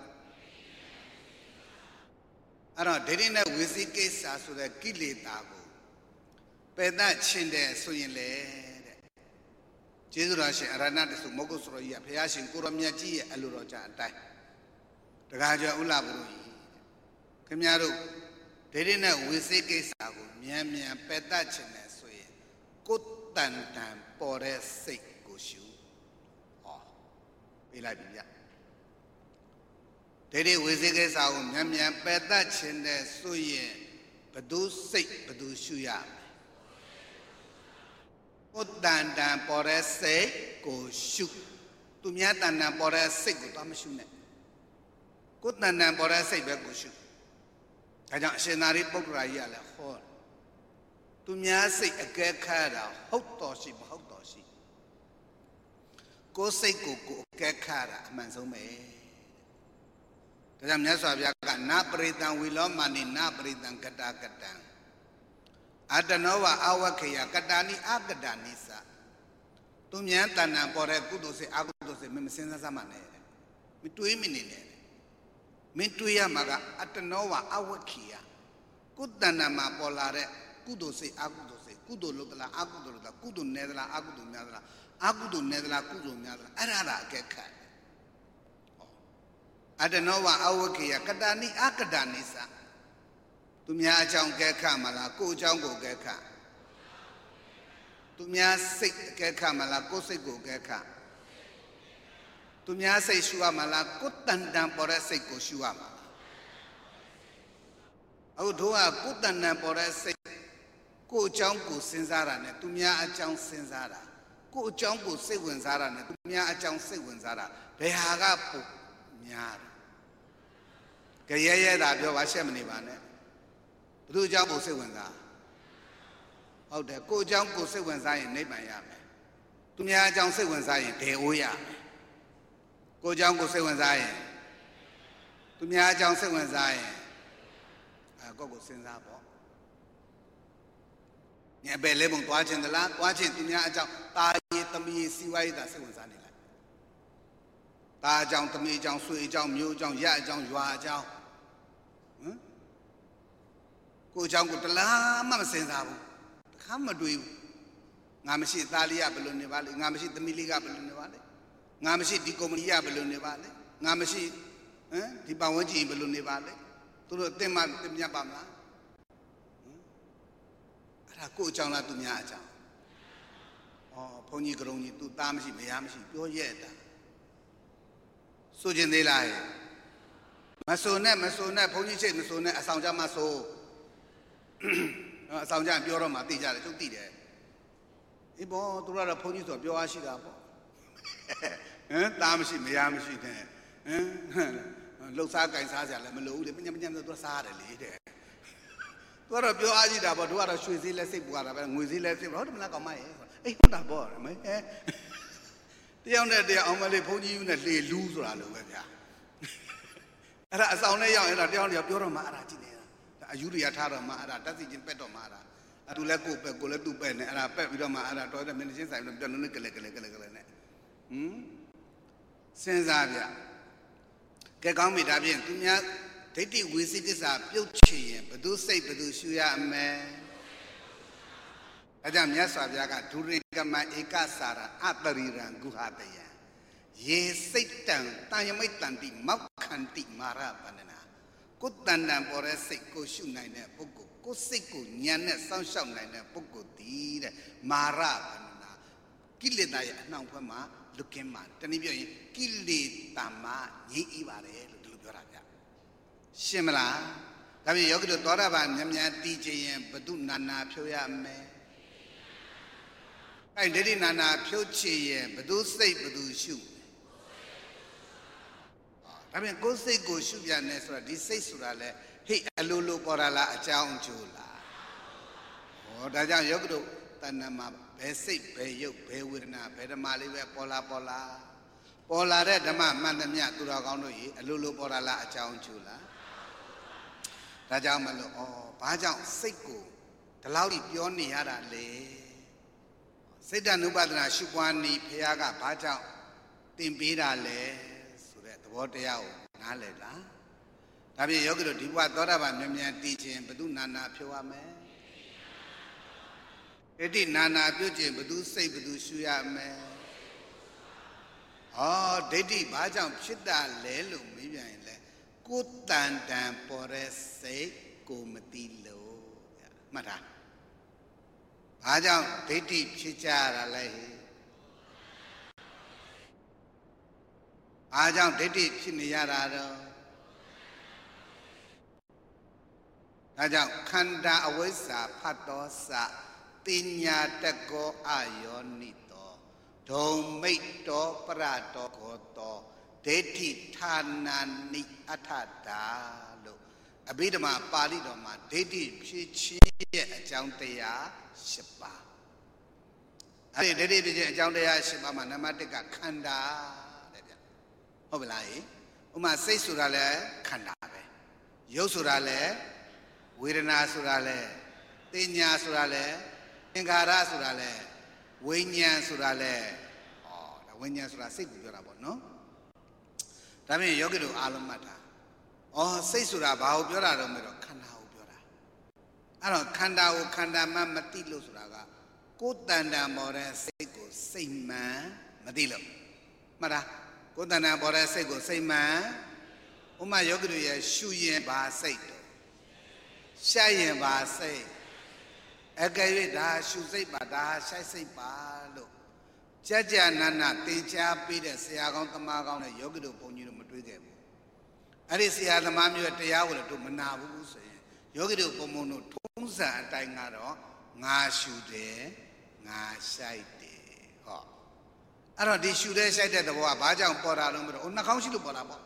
အဲ့တော့ဒိဋ္ဌိနဲ့ဝိသိကိစ္စဆိုတဲ့ကိလေသာကိုပယ်တတ်ခြင်းတဲ့ဆိုရင်လေကျေးဇူးတော်ရှင်အရဟတသုမုဂ္ဂုစရောကြီးကဘုရားရှင်ကိုရမြတ်ကြီးရဲ့အလိုတော်ကြအတိုင်းတခါကျော်ဥလဘုရုကြီးခင်ဗျားတို့ဒိဋ္ဌိနဲ့ဝိသိကိစ္စကိုမြန်မြန်ပယ်တတ်ခြင်းနဲ့ဆိုရင်ကိုယ်တန်တန်ပေါ်တဲ့စိတ်ကိုရှုဟောပေးလိုက်ပြီဗျဒိဋ္ဌိဝိသိကိစ္စကိုမြန်မြန်ပယ်တတ်ခြင်းနဲ့ဆိုရင်ဘသူစိတ်ဘသူရှုရကိုယ်တန်တန်ပေါ်တဲ့စိတ်ကိုရှုသူများတန်တန်ပေါ်တဲ့စိတ်ကိုတော့မရှုနဲ့ကိုယ်တန်တန်ပေါ်တဲ့စိတ်ပဲကိုရှုဒါကြောင့်အရှင်သာရိပုတ္တရာကြီးကလည်းဟောသူများစိတ်အကဲခတ်တာဟုတ်တော်ရှိမဟုတ်တော်ရှိကိုယ်စိတ်ကိုကိုယ်အကဲခတ်တာအမှန်ဆုံးပဲဒါကြောင့်မြတ်စွာဘုရားကနာပရိတံဝီလောမာနိနာပရိတံကတကတံအတနောဝအဝခေယကတာနိအကတာနိသသူမြန်တဏ္ဏပေါ်တဲ့ကုသိုလ်စိတ်အကုသိုလ်စိတ်မစင်စားစမ်းမနဲ့မတွေးမနေနဲ့မင်းတွေးရမှာကအတနောဝအဝခေယကုတဏ္ဏမှာပေါ်လာတဲ့ကုသိုလ်စိတ်အကုသိုလ်စိတ်ကုသိုလ်လုပ်သလားအကုသိုလ်လုပ်သလားကုသိုလ်နယ်သလားအကုသိုလ်များသလားအကုသိုလ်နယ်သလားကုသိုလ်များသလားအဲ့ဒါအကဲခတ်အတနောဝအဝခေယကတာနိအကတာနိသသူများအကြောင်းကဲခတ်မလားကိုယ်အကြောင်းကိုကဲခတ်သူများစိတ်ကဲခတ်မလားကိုယ်စိတ်ကိုကဲခတ်သူများစိတ်ရှုရမလားကိုယ်တန်တန်ပေါ်တဲ့စိတ်ကိုရှုရမှာအခုတို့ကကိုယ်တန်တန်ပေါ်တဲ့စိတ်ကိုယ်အကြောင်းကိုစဉ်းစားတာနဲ့သူများအကြောင်းစဉ်းစားတာကိုယ်အကြောင်းကိုစိတ်ဝင်စားတာနဲ့သူများအကြောင်းစိတ်ဝင်စားတာဘယ်ဟာကပိုများလဲကြရဲတာပြောပါရှက်မနေပါနဲ့ဘုသူအကြောင်းကိုစိတ်ဝင်စားဟုတ်တယ်ကိုယ်အကြောင်းကိုစိတ်ဝင်စားရင်နိဗ္ဗာန်ရမယ်သူများအကြောင်းစိတ်ဝင်စားရင်ဒေအိုးရမယ်ကိုယ်အကြောင်းကိုစိတ်ဝင်စားရင်သူများအကြောင်းစိတ်ဝင်စားရင်ကိုယ့်ကိုစဉ်းစားပေါ့ညပဲလဲပုံသွားခြင်းသလားသွားခြင်းသူများအကြောင်းတာရေးသမီးစီဝါရေးတာစိတ်ဝင်စားနေလိုက် Ta trong tâm y trong suy trong miêu trong dạ trong hòa trong cô trong của ta lá mà sinh ra bu khám mà đuôi ngàm sĩ Italia belum ni balik ngàm sĩ Tamiliga belum ni balik ngàm sĩ di Komunia belum ni balik ngàm sĩ di Bawanji belum ni balik tu lo tema temnya bam la ara cô trong là tu nhà trong phong nhi kerong nhi tu tam sĩ mày ham sĩပြောရဲ့တာဆိုခြင်းသေးလားမဆိုနဲ့ဘုန်းကြီးစိတ်မဆိုနဲ့အဆောင်ကြမှာဆိုအဆောင်ကြပြောတော့မှသိကြတယ်ကျုပ်သိတယ်အေးဘောသူတို့ကတော့ဘုန်းကြီးဆိုပြောအားရှိတာပေါ့တာမရှိမရမရှိတဲ့လှုပ်ရှားကင်စားစရာလည်းမလိုဘူးလေပညာဆိုသူစားရတယ်လေတဲ့သူကတော့ပြောအားရှိတာပေါ့တို့ကတော့ရွှေစည်းလက်စိတ်ပူရတာပဲငွေစည်းလက်စိတ်ဟုတ်တယ်မလားကောင်မရဲ့အေးဟုတ်တာပေါ့မတယောက်နဲ့တယောက်အောင်မလေးဘုန်းကြီးနဲ့လေလူးဆိုတာလိုပဲဗျာအဲ့ဒါအဆောင်နဲ့ရောက်အဲ့ဒါတယောက်ပြောတော့မှအဲ့ဒါကြည့်နေတာအယူရိယထားတော့မှအဲ့ဒါတက်စီချင်းပက်တော့မှအဲ့ဒါအတူလဲကိုပက်ကိုလည်းသူ့ပက်နဲ့အဲ့ဒါပက်ပြီးတော့မှအဲ့ဒါတော်တဲ့မင်းချင်းဆိုင်ပြီးတော့လုံးလုံးကလေးနဲ့စဉ်းစားဗျကဲကောင်းပြီဒါဖြင့်သူများဒိဋ္ဌိဝိသိကိစ္စပြုတ်ချရင်ဘသူစိတ်ဘသူရှူရအမယ်အဲကြောင့်မြတ်စွာဘုရားကဒုရိကမဧကစာရအတရိရံဂုဟာတယံယေစိတ်တံတန်ယမိတ်တန်တိမောက္ခန္တိမာရပန္နနာကိုယ်တန်တန်ပေါ်တဲ့စိတ်ကိုရှုနိုင်တဲ့ပုဂ္ဂိုလ်ကိုယ်စိတ်ကိုဉာဏ်နဲ့စောင့်ရှောက်နိုင်တဲ့ပုဂ္ဂိုလ်တည်တဲ့မာရပန္နနာကိလေသာရဲ့အနှောင့်အယှက်မှာလွတ်ကင်းမှာတနည်းပြောရင်ကိလေသာမှာငြိမ့်ဤပါတယ်လို့ဒီလိုပြောတာဗျရှင်းမလားဒါဖြင့်ယောဂီတို့သောတာပန်မြတ်မြတ်တည်ခြင်းရင်ဘု து နာနာဖြိုးရမယ်အဲ့ဒိဋ္ဌိနာနာဖြုတ်ချရင်ဘသူစိတ်ဘသူရှုဒါပြန်ကိုယ်စိတ်ကိုရှုပြန်နေဆိုတာဒီစိတ်ဆိုတာလေဟိတ်အလိုလိုပေါ်လာလားအကြောင်းကျိုးလားဒါကြောင့်ယောဂတို့တဏ္ဍမှာဘယ်စိတ်ဘယ်ရုပ်ဘယ်ဝေဒနာဘယ်ဓမ္မလေးပဲပေါ်လာတဲ့ဓမ္မမှန်သမျှသူတော်ကောင်းတို့ရေအလိုလိုပေါ်လာလားအကြောင်းကျိုးလားဒါကြောင့်မလို့ဘာကြောင့်စိတ်ကိုဒီလောက်ကြီးပြောနေရတာလေစိတ်တ ानु ပဒနာရှုပွားနေဘုရားကဘာကြောင့်သင်ပေးတာလဲဆိုတဲ့သဘောတရားကိုနားလည်လားဒါဖြင့်ယောဂီတို့ဒီဘဝသောတာပန်မြန်မြန်တည်ခြင်းဘု து နာနာဖြိုးရမယ်ဒိဋ္ဌိနာနာပြုတ်ခြင်းဘု து စိတ်ဘု து ရှုရမယ်ဒိဋ္ဌိဘာကြောင့်ဖြစ်တာလဲလို့မေးပြန်ရင်လေကိုယ်တန်တန်ပေါ်တဲ့စိတ်ကိုမသိလို့မှတ်တာဘာကြောင့်ဒိဋ္ဌိဖြစ်ကြရတာလဲဘာကြောင့်ဒိဋ္ဌိဖြစ်နေရတာတော့ဒါကြောင့်ခန္ဓာအဝိဇ္ဇာဖတ်တော်စတင်ညာတကောအယောနိတောဒုံမိတ်တော်ပရတော်ကောတောဒိဋ္ဌိဌာနာနိအထတာလို့အဘိဓမ္မာပါဠိတော်မှာဒိဋ္ဌိဖြစ်ခြင်းရဲ့အကြောင်းတရား10ပါးအဲ့ဒီဒိဋ္ဌိဖြစ်ခြင်းအကြောင်းတရား10ပါးမှာနံပါတ်1ကခန္ဓာတဲ့ဗျဟုတ်ပလားဟိဥမာစိတ်ဆိုတာလဲခန္ဓာပဲရုပ်ဆိုတာလဲဝေဒနာဆိုတာလဲသိညာဆိုတာလဲသင်္ခါရဆိုတာလဲဝိညာဉ်ဆိုတာလဲဒါဝိညာဉ်ဆိုတာစိတ်ကိုပြောတာပေါ့နော်ဒါဖြင့်ယောဂီတို့အားလုံးမှတ်တာစိတ်ဆိုတာဘာကိုပြောတာတော့မလို့ခန္ဓာကိုပြောတာအဲ့တော့ခန္ဓာကိုခန္ဓာမှမသိလို့ဆိုတာကကိုယ်တန်တန်ပေါ်တဲ့စိတ်ကိုစိတ်မှန်မသိလို့မှတ်တာကိုယ်တန်တန်ပေါ်တဲ့စိတ်ကိုစိတ်မှန်ဥမာယောဂီတို့ရဲ့ရှုရင်ဘာစိတ်တော့ရှားရင်ဘာစိတ်အကယ်၍ဒါရှုစိတ်ပါဒါရှိုက်စိတ်ပါလို့ကြနာနာသင်ကြားပေးတဲ့ဆရာကောင်းသမားကောင်းတဲ့ယောဂီတို့ဘုန်းကြီးတို့မတွေးခဲ့ဘူးအဲ့ဒီဆရာသမားမျိုးတရားကိုလည်းတို့မနာဘူးဆိုရင်ယောဂီတို့ဘုံဘုံတို့ထုံးစံအတိုင်းကတော့ငါရှုတယ်ငါရှိုက်တယ်အဲ့တော့ဒီရှုတဲ့ရှိုက်တဲ့သဘောကဘာကြောင့်ပေါ်တာလို့မလို့နှာခေါင်းရှိလို့ပေါ်တာပေါ့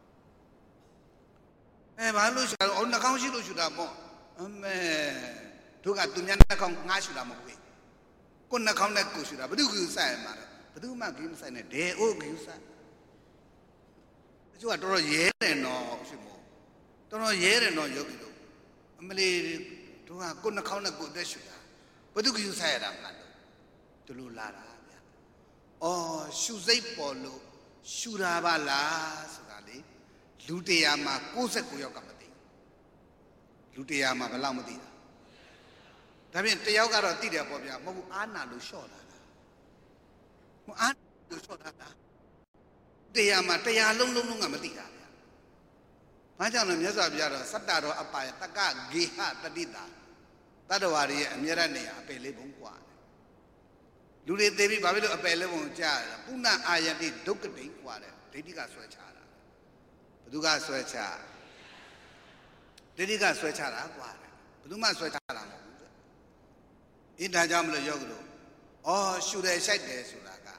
ဘာလို့ရှုတာနှာခေါင်းရှိလို့ရှုတာပေါ့အမေတို့ကသူများနှာခေါင်းငါရှုတာမဟုတ်ဘူးကိုယ်နှာခေါင်းနဲ့ကိုယ်ရှုတာဘယ်သူကဆိုင်မှာလဲဘယ်သူမှကိမဆိုင်နဲ့ဒဲအိုးကိဆိုင်တချို့ကတော်တော်ရဲတယ်နော်ရှင်မို့တော်တော်ရဲတယ်နော်ယောဂီတို့အမလီတို့ကကိုယ်နှာခေါင်းနဲ့ကိုယ်အသက်ရှုတာဘယ်သူကဆိုင်ရတာမလားဒီလိုလာတာဗျာရှုစိတ်ပေါ်လို့ရှူတာပါလားဆိုတာလေလူတရားမှာ69ယောက်ကမသိလူတရားမှာဘယ်လောက်မသိတာဒါဖြင့်တယောက်ကတော့သိတယ်ပေါ့ဗျာမဟုတ်ဘူးအာနာလို့လျှော့တာလားမအာလို့လျှော့တာလားတရားမှာတရားလုံးကမသိတာဗျာဘာကြောင့်လဲမြတ်စွာဘုရားတော့စတ္တရောအပါယတက္ကဂေဟတတိတာတတ္တဝါတွေရဲ့အမြဲတမ်းနေရာအပယ်လေးပုံกว่าလူတွေသိပြီးဘာဖြစ်လို့အပယ်လေးပုံကြားရလဲပုဏ္ဏအာယတိဒုက္ခတိกว่าတဲ့ဒိဋ္ဌိကဆွဲချတာဘသူကဆွဲချဒိဋ္ဌိကဆွဲချတာกว่าတဲ့ဘသူမှဆွဲချတာမဟုတ်ဘူးအင်းဒါကြောင့်မလို့ယောဂတို့ရှူတယ်ရှိုက်တယ်ဆိုတာက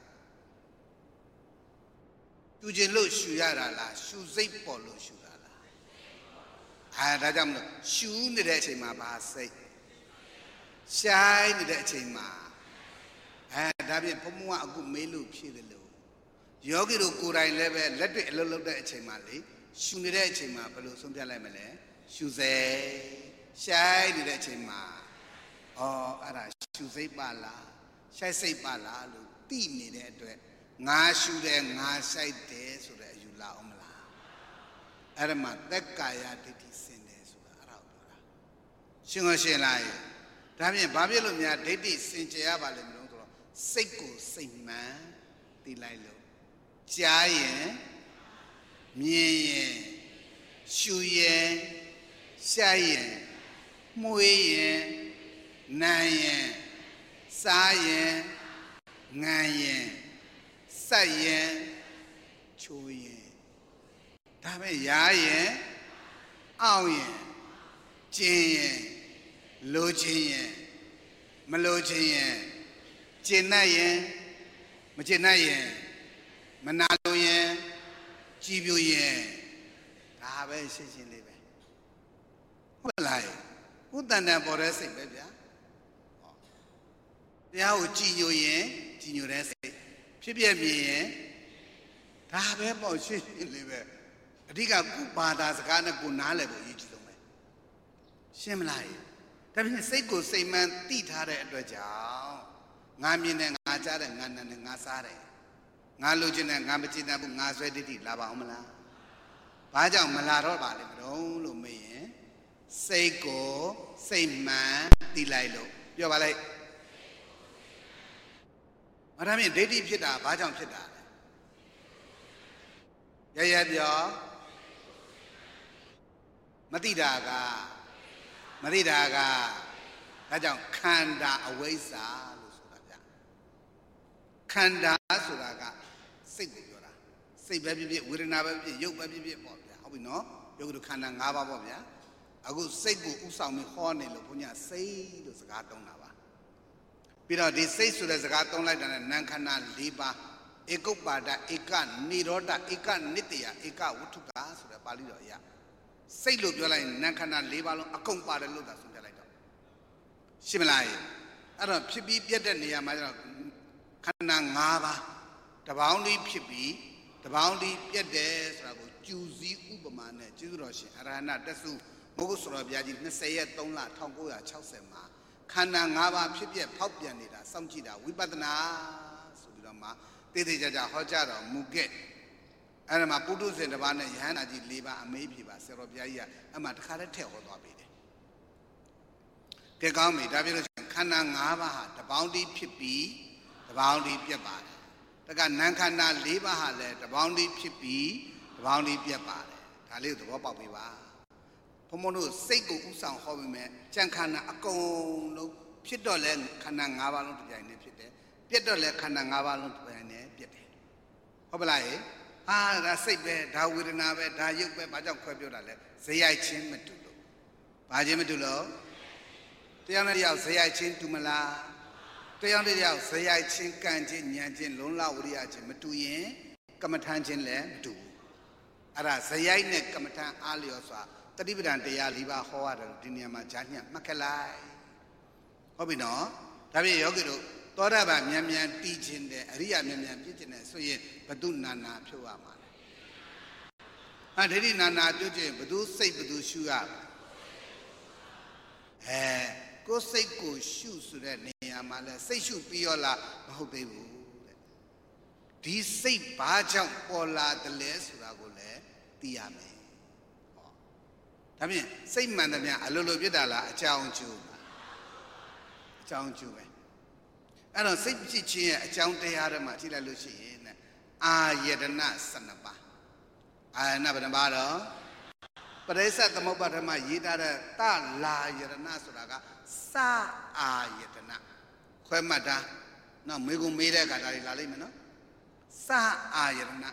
ရှူခြင်းလို့ရှူရတာလားရှူစိတ်ပေါ်လို့ရှူတာလားဒါကြောင့်မလို့ရှူနေတဲ့အချိန်မှာဘာစိတ်ရှိုက်နေတဲ့အချိန်မှာဒါဖြင့်ဘုံဘုံကအခုမေးလို့ဖြည့်တယ်လို့ယောဂီတို့ကိုယ်တိုင်လည်းပဲလက်တွေ့အလုပ်လုပ်တဲ့အချိန်မှာလေရှူနေတဲ့အချိန်မှာဘယ်လိုဆုံးဖြတ်လိုက်မလဲရှူစေရှိုက်နေတဲ့အချိန်မှာအဲ့ဒါရှူစိတ်ပါလားရှိုက်စိတ်ပါလားလို့သိနေတဲ့အတွက်ငါရှူတယ်ငါရှိုက်တယ်ဆိုတဲ့အယူလာအောင်မလားအဲ့ဒါမှသက်ကာယဒိဋ္ဌိစင်တယ်ဆိုတာအဲ့ဒါကိုပြောတာရှင်ကိုရှင်လာရဲ့ဒါဖြင့်ဘာဖြစ်လို့များဒိဋ္ဌိစင်ကြယ်ရပါလိမ့်မလို့ဆိုတော့စိတ်ကိုစိတ်မှန်သိလိုက်လို့ကြားရင်မြင်ရင်ရှူရင်ရှိုက်ရင်မှုေးရင်နာရင်စားရင်ငံရင်စိုက်ရင်ချိုးရင်ဒါပဲရားရင်အောင့်ရင်ကျင်ရင်လိုချင်ရင်မလိုချင်ရင်ကျင်တတ်ရင်မကျင်တတ်ရင်မနာလိုရင်ကြည်ပြူရင်ဒါပဲရှင်းရှင်းလေးပဲဟုတ်လားဥတ္တန်တန်ပေါ်တဲ့စိတ်ပဲဗျာတရားကိုကြည်ညိုရင်ကြည်ညိုတဲ့စိတ်ဖြစ်ပြမြင်ရင်ဒါပဲပေါ့ရှင်းရှင်းလေးပဲအဓိကကုဘာသာစကားနဲ့ကိုနားလည်ဖို့အရေးကြီးဆုံးပဲရှင်းမလားဒါဖြင့်စိတ်ကိုစိတ်မှန်သိထားတဲ့အတွက်ကြောင့်ငါမြင်တယ်ငါကြားတယ်ငါနားတယ်ငါစားတယ်ငါလိုချင်တယ်ငါမချင်တယ်ဘူးငါဆွဲဒိဋ္ဌိလာပါအောင်မလားဘာကြောင့်မလာတော့ပါလဲမတော့လို့မေးရင်စိတ်ကိုစိတ်မှန်သိလိုက်လို့ပြောပါလိုက်အဲ့ဒါဖြင့်ဒိဋ္ဌိဖြစ်တာဘာကြောင့်ဖြစ်တာလဲရပြောမသိတာကဒါကြောင့်ခန္ဓာအဝိဇ္ဇာလို့ဆိုတာဗျခန္ဓာဆိုတာကစိတ်ကိုပြောတာစိတ်ပဲဖြစ်ဖြစ်ဝေဒနာပဲဖြစ်ဖြစ်ရုပ်ပဲဖြစ်ဖြစ်ပေါ့ဗျာဟုတ်ပြီနော်ရုပ်တို့ခန္ဓာ၅ပါးပေါ့ဗျာအခုစိတ်ကိုဥဆောင်ပြီးဟောနေလို့ဘုညာစိတ်လို့စကားသုံးတာပါပြီးတော့ဒီစိတ်ဆိုတဲ့စကားသုံးလိုက်တာနဲ့နာမ်ခန္ဓာ၄ပါးဧကုပ္ပါဒဧကနိရောဓဧကနိတ္တယဧကဝတ္ထုကဆိုတဲ့ပါဠိတော်အရာစိတ်လို့ပြောလိုက်နာမ်ခန္ဓာ၄ပါးလုံးအကုန်ပါတယ်လို့သာဆုံးဖြတ်လိုက်တော့ရှင်းမလားအဲ့တော့ဖြစ်ပြီးပြတ်တဲ့နေရာမှာကျတော့ခန္ဓာ၅ပါးတပေါင်းတည်းဖြစ်ပြီးတပေါင်းတည်းပြတ်တယ်ဆိုတာကိုကျူစည်းဥပမာနဲ့ကျေးဇူးတော်ရှင်အရဟဏတသုမုဂ္ဂစရောဘုရားကြီး20ရက်3လ1960မှာခန္ဓာ၅ပါးဖြစ်ပြဖောက်ပြန်နေတာစောင့်ကြည့်တာဝိပဿနာဆိုပြီးတော့မှတေးသေးကြဟောကြားတော်မူခဲ့အဲ့ဒါမှာပုထုဇဉ်တစ်ပါးနဲ့ယဟန္တာကြီး၄ပါးအမေးဖြေပါဆရာတော်ဘုရားကြီးကအမှတခါတည်းထည့်ဟောသွားပြီတယ်ကဲကောင်းပြီဒါပြောလို့ခန္ဓာ၅ပါးဟာတပေါင်းတည်းဖြစ်ပြီးတပေါင်းတည်းပြတ်ပါတယ်တကနံခန္ဓာ၄ပါးဟာလည်းတပေါင်းတည်းဖြစ်ပြီးတပေါင်းတည်းပြတ်ပါတယ်ဒါလေးကိုသဘောပေါက်ပြီပါဘုံဘုံတို့စိတ်ကိုဥဆောင်ဟောပြီးမဲ့ကြံခန္ဓာအကုန်လုံးဖြစ်တော့လဲခန္ဓာ၅ပါးလုံးတစ်ပြိုင်တည်းဖြစ်တယ်ပြတ်တော့လဲခန္ဓာ၅ပါးလုံးတစ်ပြိုင်တည်းပြတ်တယ်ဟုတ်ပလားဒါစိတ်ပဲဒါဝေဒနာပဲဒါရုပ်ပဲဘာကြောင့်ခွဲပြောတာလဲဇေယိုက်ချင်းမတူလို့ဘာချင်းမတူလို့တရားနဲ့တရားဇေယိုက်ချင်းတူမလားတရားနဲ့တရားဇေယိုက်ချင်းကံချင်းဉာဏ်ချင်းလုံလဝရိယချင်းမတူရင်ကမ္မထမ်းချင်းလည်းမတူဘူးအဲ့ဒါဇေယိုက်နဲ့ကမ္မထမ်းအားလျော်စွာတတိပဒံတရား၄ပါးဟောရတယ်ဒီနေရာမှာဈာညှမှတ်ခဲ့လိုက်ဟုတ်ပြီနော်ဒါဖြင့်ယောဂီတို့သောတာပန်မြန်မြန်တည်ခြင်းတယ်အရိယာမြန်မြန်ပြည့်ခြင်းတယ်ဆိုရင်ဘု து နာနာဖြုတ်ရမှာလေဒိဋ္ဌိနာနာပြုတ်ခြင်းဘု து စိတ်ဘု து ရှုရကိုယ်စိတ်ကိုရှုဆိုတဲ့နေရာမှာလဲစိတ်ရှုပြီးရောလားမဟုတ်သေးဘူးတဲ့ဒီစိတ်ဘာကြောင့်ပေါ်လာတယ်လဲဆိုတာကိုလည်းသိရမယ်ဟောဒါဖြင့်စိတ်မှန်သမျှအလိုလိုဖြစ်တာလားအကြောင်းကျိုးလားအကြောင်းကျိုးပဲအဲ့တော့စိတ်ဖြစ်ခြင်းရဲ့အကြောင်းတရားတွေမှာကြည့်လိုက်လို့ရှိရင်အာယတနာ12ပါးအာယတနာဘယ်နှပါးတော့ပရိစ္ဆေသမုပ္ပါဒ်မှာရေးထားတဲ့တလာယတနာဆိုတာကစအာယတနာခွဲမှတ်တာနော်မေကုံမေးတဲ့အခါဒါတွေလာလိမ့်မယ်နော်စအာယတနာ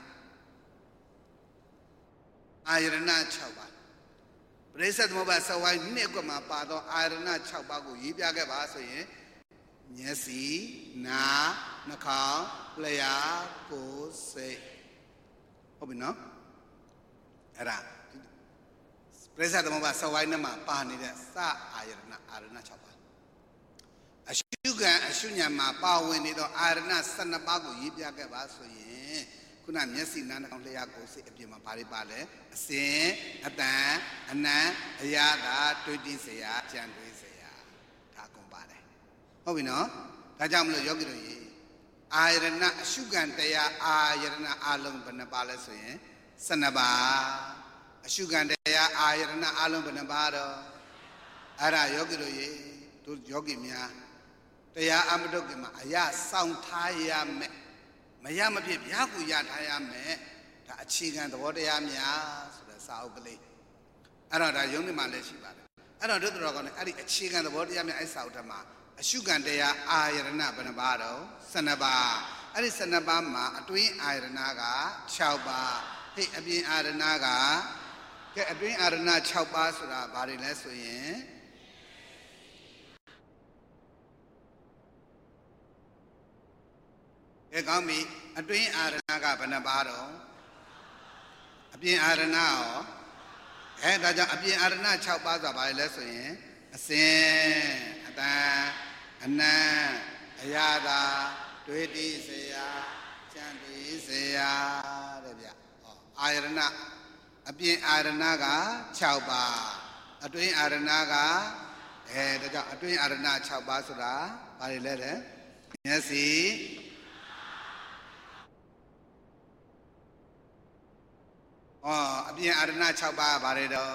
အာယတနာ6ပါးပရိစ္ဆေသမုပ္ပါဒ်စဝိုင်းနှစ်ကွမှာပါတော့အာယတနာ6ပါးကိုရေးပြခဲ့ပါဆိုရင်မျက်စိနားနှာခေါင်းလျှာကိုယ်စိတ်ဟုတ်ပြီနော်အဲ့ဒါပရိစ္ဆေသမုပ္ပါဒ်စဝိုင်းနဲ့မှာပါနေတဲ့စအာယတနာအာယတနာ6ပါးအရှုခံအရှုဉဏ်မှာပါဝင်နေတော့အာရဏ12ပါးကိုရေးပြခဲ့ပါဆိုရင်ခုနမျက်စိနားနှာခေါင်းလျှာကိုယ်စိတ်အပြင်မှာဘာတွေပါလဲအစင်အတန်အနံအရာသာတွေးတိစရာကြံတွေးစရာဒါအကုန်ပါတယ်ဟုတ်ပြီနော်ဒါကြောင့်မလို့ယောဂီတို့ရေအာရဏအရှုခံတရားအာရဏအလုံးဘယ်နှပါလဲဆိုရင်12ပါးအရှုခံတရားအာရဏအလုံးဘယ်နှပါတော့အဲ့ဒါယောဂီတို့ရေတို့ယောဂီများတရားအမတုတ်ကမှာအရာစောင့်ထားရမယ်မရမဖြစ်ဗျာကူရထားရမယ်ဒါအခြေခံသဘောတရားများဆိုတဲ့စာအုပ်ကလေးအဲ့တော့ဒါယုံနေမှလည်းရှိပါတယ်အဲ့တော့တို့တော်ကောင်းနေအဲ့ဒီအခြေခံသဘောတရားများအဲ့စာအုပ်ထဲမှာအရှုခံတရားအာယရဏဘယ်နှပါတော့12ပါးအဲ့ဒီ12ပါးမှာအတွင်းအာယရဏက6ပါးဟိတ်အပြင်အာယရဏကကဲအတွင်းအာယရဏ6ပါးဆိုတာဘာတွေလဲဆိုရင်ကဲကောင်းပြီအတွင်းအာရဏကဘယ်နှပါတော့အပြင်အာရဏရောဒါကြောင့်အပြင်အာရဏ6ပါးဆိုတာဘာလဲဆိုရင်အစင်အတန်အနံအရာသာတွေးတိစရာကြံတိစရာတဲ့ဗျဟောအာရဏအပြင်အာရဏက6ပါးအတွင်းအာရဏကဒါကြောင့်အတွင်းအာရဏ6ပါးဆိုတာဘာတွေလဲတဲ့မျက်စိအပြင်အာရဏ6ပါးဘာတွေတော့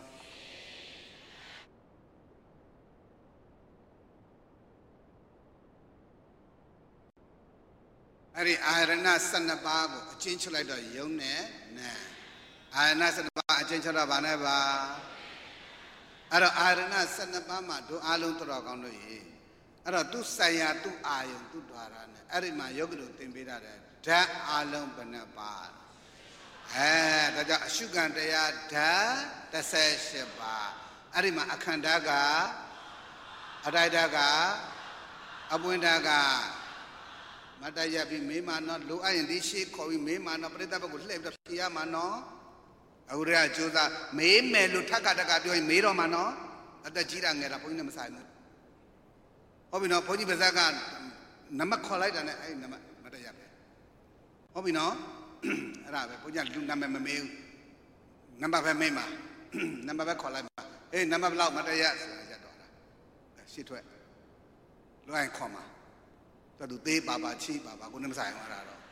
အဲ့ဒီအာရဏ12ပါးကိုအချင်းချုပ်လိုက်တော့ယုံနဲ့နာအာရဏ12ပါးအချင်းချုပ်တော့ဗာနဲ့ပါအဲ့တော့အာရဏ12ပါးမှာတို့အားလုံးတော်ကောင်းလို့ရေအဲ့တော့သူဆိုင်ရာသူအာယုံသူဓာရနဲ့အဲ့ဒီမှာယောဂီတို့သင်ပေးတာတဲ့ဓာတ်အားလုံးဘယ်နှပါဒါကြောင့်အရှုခံတရားဓာတ်18ပါးအဲ့ဒီမှာအခန္ဓာကအတိုက်ဓာတ်ကအပွင့်ဓာတ်ကမတရပြီးမေးမှနော်လိုအပ်ရင်ဒီရှိခေါ်ပြီးမေးမှနော်ပရိသတ်ဘက်ကိုလှည့်ပြီးဖြေရမှနော်အခုတည်းကကြိုးစားမေးမယ်လို့ထက်ကပြောရင်မေးတော့မှနော်အသက်ကြီးတာငယ်တာဘုန်းကြီးနဲ့မဆိုင်ဘူးဟုတ်ပြီနော်ဘုန်းကြီးပါဇက်ကနမခေါ်လိုက်တာနဲ့အဲ့နမမတရပဲဟုတ်ပြီနော်အဲ့ဒါပဲဘုရားလူနာမည်မမေးဘူးနံပါတ်ပဲမေးမှာနံပါတ်ပဲခေါ်လိုက်မှာနံပါတ်ဘယ်လောက်မတရဆိုတာရတော့တာရှစ်ထွက်လွှိုင်းခေါ်မှာတော်သူသေးပါချီပါကိုနေမဆိုင်ဘူးအဲ့ဒါတော့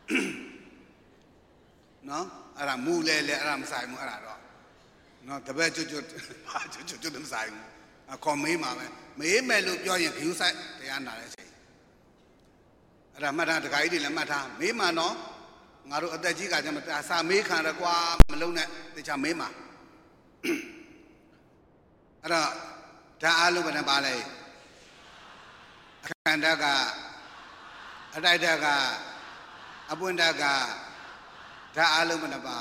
နော်အဲ့ဒါမူလဲအဲ့ဒါမဆိုင်ဘူးအဲ့ဒါတော့နော်တပည့်ကျွတ်မဆိုင်ဘူးခေါ်မေးမှာပဲမေးမယ်လို့ပြောရင်ဂယုဆိုင်တရားနာတဲ့ချိန်အဲ့ဒါမှတ်ထားတခါကြီးတွေလည်းမှတ်ထားမေးမှာနော်ငါတို့အသက်ကြီးကကြမှာစာမေးခံရကွာမလုံးနဲ့တခြားမေးမှာအဲ့တော့ဓာတ်အားလုံးပဲနဲ့ပါလိုက်အခန္ဓာကအတိုက်ဓာတ်ကအပွင့်ဓာတ်ကဓာတ်အားလုံးပဲနဲ့ပါ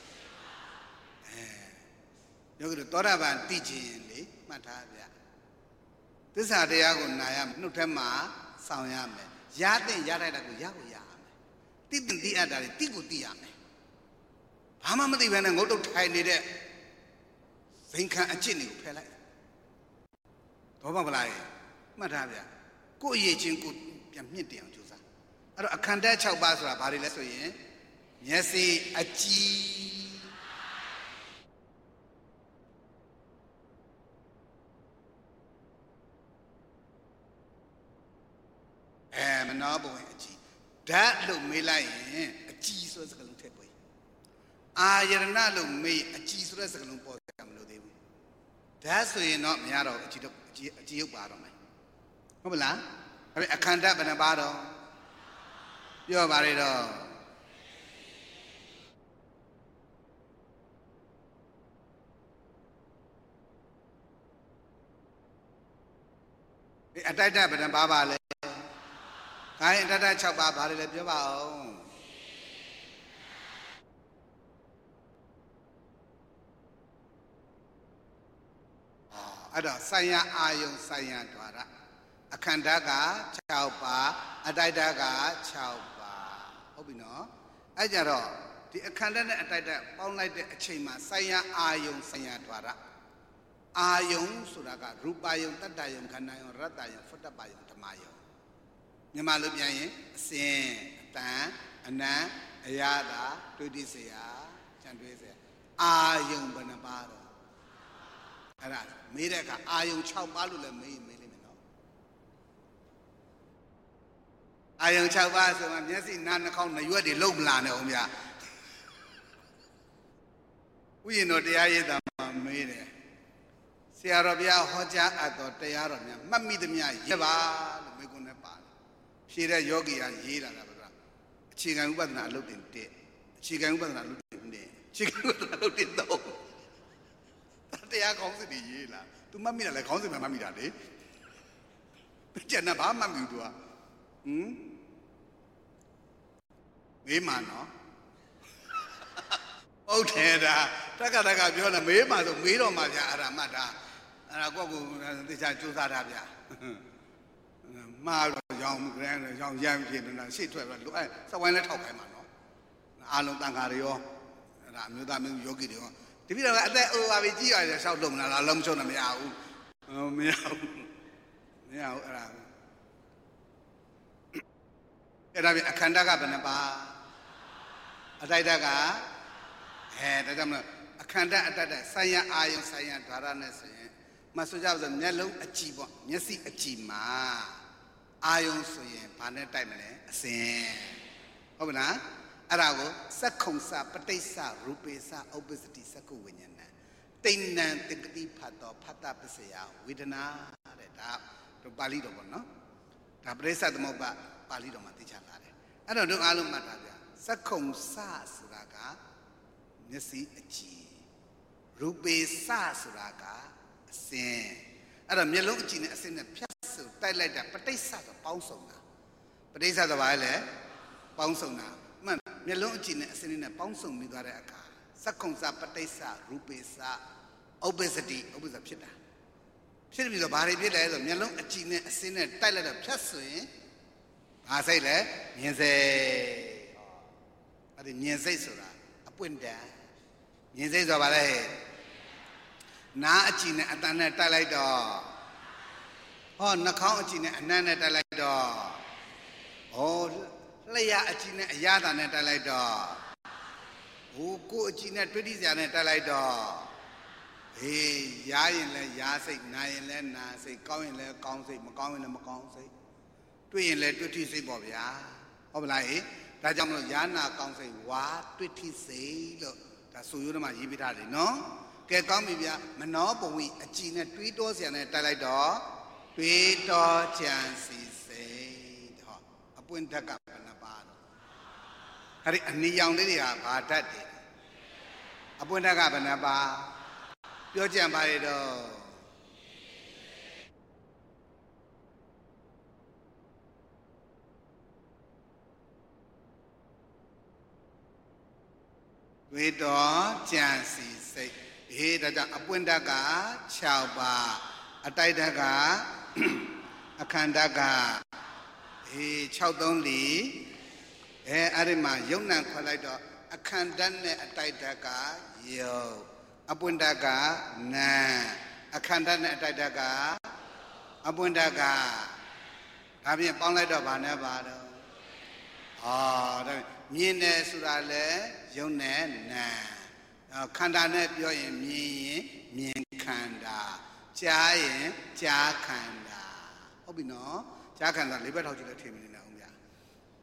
ယောဂီတို့သောတာပန်သိခြင်းလေမှတ်ထားဗျသစ္စာတရားကိုနာရမယ်နှုတ်ထဲမှာဆောင်ရမယ်ရတဲ့ရတဲ့ကိုရကိုရတိတိအပ်တာတိကိုတိရမယ်ဘာမှမသိဘဲနဲ့ငုတ်တုတ်ထိုင်နေတဲ့ဇိမ်ခံအကျင့်တွေကိုဖယ်လိုက်တော့ဘာမလားမှတ်ထားဗျကိုယ့်အရေးချင်းကိုပြန်မြင့်တင်အောင်ကြိုးစားအဲ့တော့အခန္ဓာ6ပါးဆိုတာဘာတွေလဲဆိုရင်မျက်စိအကြည်မနောဘဝင်အကြည်ဓာတ်လို့မေးလိုက်ရင်အကြည်ဆိုတဲ့စကားလုံးထည့်ပေါ်အာယရဏလို့မေးအကြည်ဆိုတဲ့စကားလုံးပေါ်ကြမလို့သေးဘူးဓာတ်ဆိုရင်တော့မရတော့အကြည်ရုပ်ပါတော့မယ်ဟုတ်မလားအဲ့အခန္ဓာဘယ်နှပါတော့ပြောပါလေတော့အတိုက်တဘယ်နှပါပါလဲခိုင်းအတိုက်တ6ပါဘာလဲလဲပြောပါအောင်အဲ့တော့ဆိုင်ရအာယုံဆိုင်ရဓာရအခန္ဓာက6ပါအတိုက်တက6ပါဟုတ်ပြီနော်အဲ့ကြတော့ဒီအခန္ဓာနဲ့အတိုက်တပေါင်းလိုက်တဲ့အချိန်မှာဆိုင်ရအာယုံဆိုင်ရဓာရအာယုံဆိုတာကရူပယုံတတ္တယုံခန္ဓာယုံရတ္တယုံဖုတ္တပယုံဓမ္မယုံမြန်မာလိုပြန်ရင်အစဉ်အတန်အနံအရသာတွေ့တိเสียချန်တွေးเสียအာယုံဘယ်နှပါတော့အဲ့ဒါမေးတဲ့အခါအာယုံ6ပါလို့လည်းမေးလိမ့်မယ်နော်အာယုံ6ပါဆိုမှမျက်စိနားနှာခေါင်းနှရွက်တွေလုံမလာနဲ့အောင်ဗျာဥယျာဉ်တော်တရားရေးတာမှာမေးတယ်ဆရာတော်ဘုရားဟောကြားအပ်တော်တရားတော်များမှတ်မိသမျှရေးပါလို့မေးခွန်းနဲ့ပါတယ်ဖြေတဲ့ယောဂီကရေးလာတာဗျာအခြေခံဥပဒနာအလုပ်တင်1အခြေခံဥပဒနာအလုပ်တင်2အခြေခံဥပဒနာအလုပ်တင်3တရားခေါင်းစဉ်တွေရေးလာ तू မှတ်မိတာလဲခေါင်းစဉ်မှမှတ်မိတာလေကျန်တာဘာမှမမှတ်မိဘူး तू ကမေးမှနော်ဟုတ်တယ်ဒါတက္ကတက္ကပြောနေမေးမှဆိုမေးတော့မှဗျာအရာမှတ်တာအဲ့ဒါကိုယ့်ကိုသေချာကြိုးစားတာဗျာမှားတော့ရောင်ကရမ်းရောင်ရမ်းဖြစ်နေတာရှေ့ထွက်တော့အဲ့စဝိုင်းလဲထောက်ခိုင်းမှာနော်အားလုံးတန်ခါတွေရောအဲ့ဒါအမျိုးသားမျိုးယောဂီတွေရောဒီပြတော့အသက်အိုပါပြီကြည့်ရတယ်ရှောက်လုံးလာလားလုံးချုံတော့မရဘူးမရဘူးအဲ့ဒါပြင်အခန္ဓာကဘယ်နှပါအတိုက်တကဒါကြောင့်မလို့အခန္ဓာအတ္တဆိုင်ရအာယုံဆိုင်ရဓာရနဲ့ဆိုရင်မဆိုကြပါစို့မျက်လုံးအကြည့်ပေါ့မျက်စိအကြည့်မှာအာယုံဆိုရင်ဘာနဲ့တိုက်မလဲအစဉ်ဟုတ်ပြီလားအဲ့ဒါကိုစက္ခုံစပဋိစ္စရူပေစဥပ္ပစတိစက္ခုဝိညာဏတိဏ္ဏတက္ကတိဖတ်တော်ဖတ်တပစ္စယဝေဒနာတဲ့ဒါပါဠိတော်ပေါ့နော်ဒါပဋိစ္စသမုပ္ပါပါဠိတော်မှာသိချလာတယ်အဲ့တော့တို့အားလုံးမှတ်ထားဗျာစက္ခုံစဆိုတာကမျက်စိအကြည့်ရူပေစဆိုတာကအစဉ်အဲ့တော့မျက်လုံးအကြည့်နဲ့အစဉ်နဲ့ဖြတ်ဆိုတိုက်လိုက်တာပဋိစ္စဆိုပေါင်းစုံတာပဋိစ္စဆိုဘာလဲပေါင်းစုံတာမှန်မျက်လုံးအကြည့်နဲ့အစဉ်နဲ့ပေါင်းစုံပြီးသွားတဲ့အခါစက္ခုံစပဋိစ္စရူပေစဥပ္ပစတိဥပ္ပစဖြစ်တာဖြစ်ပြီးတော့ဘာတွေဖြစ်လဲဆိုမျက်လုံးအကြည့်နဲ့အစဉ်နဲ့တိုက်လိုက်တော့ဖြတ်ဆိုရင်ဘာစိတ်လဲမြင်စိတ်အဲ့ဒီမြင်စိတ်ဆိုတာအပွင့်တန်မြင်စိတ်ဆိုပါလေနားအကြည့်နဲ့အတန်နဲ့တိုက်လိုက်တော့ဟောနှာခေါင်းအကြည့်နဲ့အနံ့နဲ့တိုက်လိုက်တော့ဟောလျှာအကြည့်နဲ့အရသာနဲ့တိုက်လိုက်တော့ဟိုကိုအကြည့်နဲ့တွေ့တိစရာနဲ့တိုက်လိုက်တော့ဟေးရားရင်လဲရားစိတ်နာရင်လဲနာစိတ်ကောင်းရင်လဲကောင်းစိတ်မကောင်းရင်လဲမကောင်းစိတ်တွေ့ရင်လဲတွေ့ထိစိတ်ပေါ့ဗျာဟုတ်ပလားဟေးဒါကြောင့်မလို့ယာနာကောင်းစိတ်ဝါတွေ့ထိစိတ်လို့ဒါဆိုရိုးထဲမှာရေးပြထားတယ်နော်ကဲကောင်းပြီဗျာမနောဘဝိအကြည်နဲ့တွေးတောစရာနဲ့တိုက်လိုက်တော့တွေးတောကြံစီစိတ်ဟောအပွင့်ဓာတ်ကဘယ်နှပါတော့အဲ့ဒီအနီရောင်လေးတွေကဘာဓာတ်တွေအပွင့်ဓာတ်ကဘယ်နှပါပြောကြံပါလေတော့ဝေတော်ကြံစီစိတ်ဟေးဒါကြောင့်အပွင့်ဓာတ်က6ပါးအတိုက်ဓာတ်ကအခန္ဓာကဟေး634အဲ့ဒီမှာယုံနံခွဲလိုက်တော့အခန္ဓာနဲ့အတိုက်ဓာတ်ကယုတ်အပွင့်ဓာတ်ကနာအခန္ဓာနဲ့အတိုက်ဓာတ်ကအပွင့်ဓာတ်ကဒါပြင်ပေါင်းလိုက်တော့ဗာနဲ့ပါတော့ဒါမြင်တယ်ဆိုတာလေယုံနဲ့နာခန္ဓာနဲ့ပြောရင်မြင်ရင်မြင်ခန္ဓာကြားရင်ကြားခန္ဓာဟုတ်ပြီနော်ကြားခန္ဓာ၄ဘက်ထောက်ကြည့်လို့ထင်မိနေတာဟုတ်ဗျာ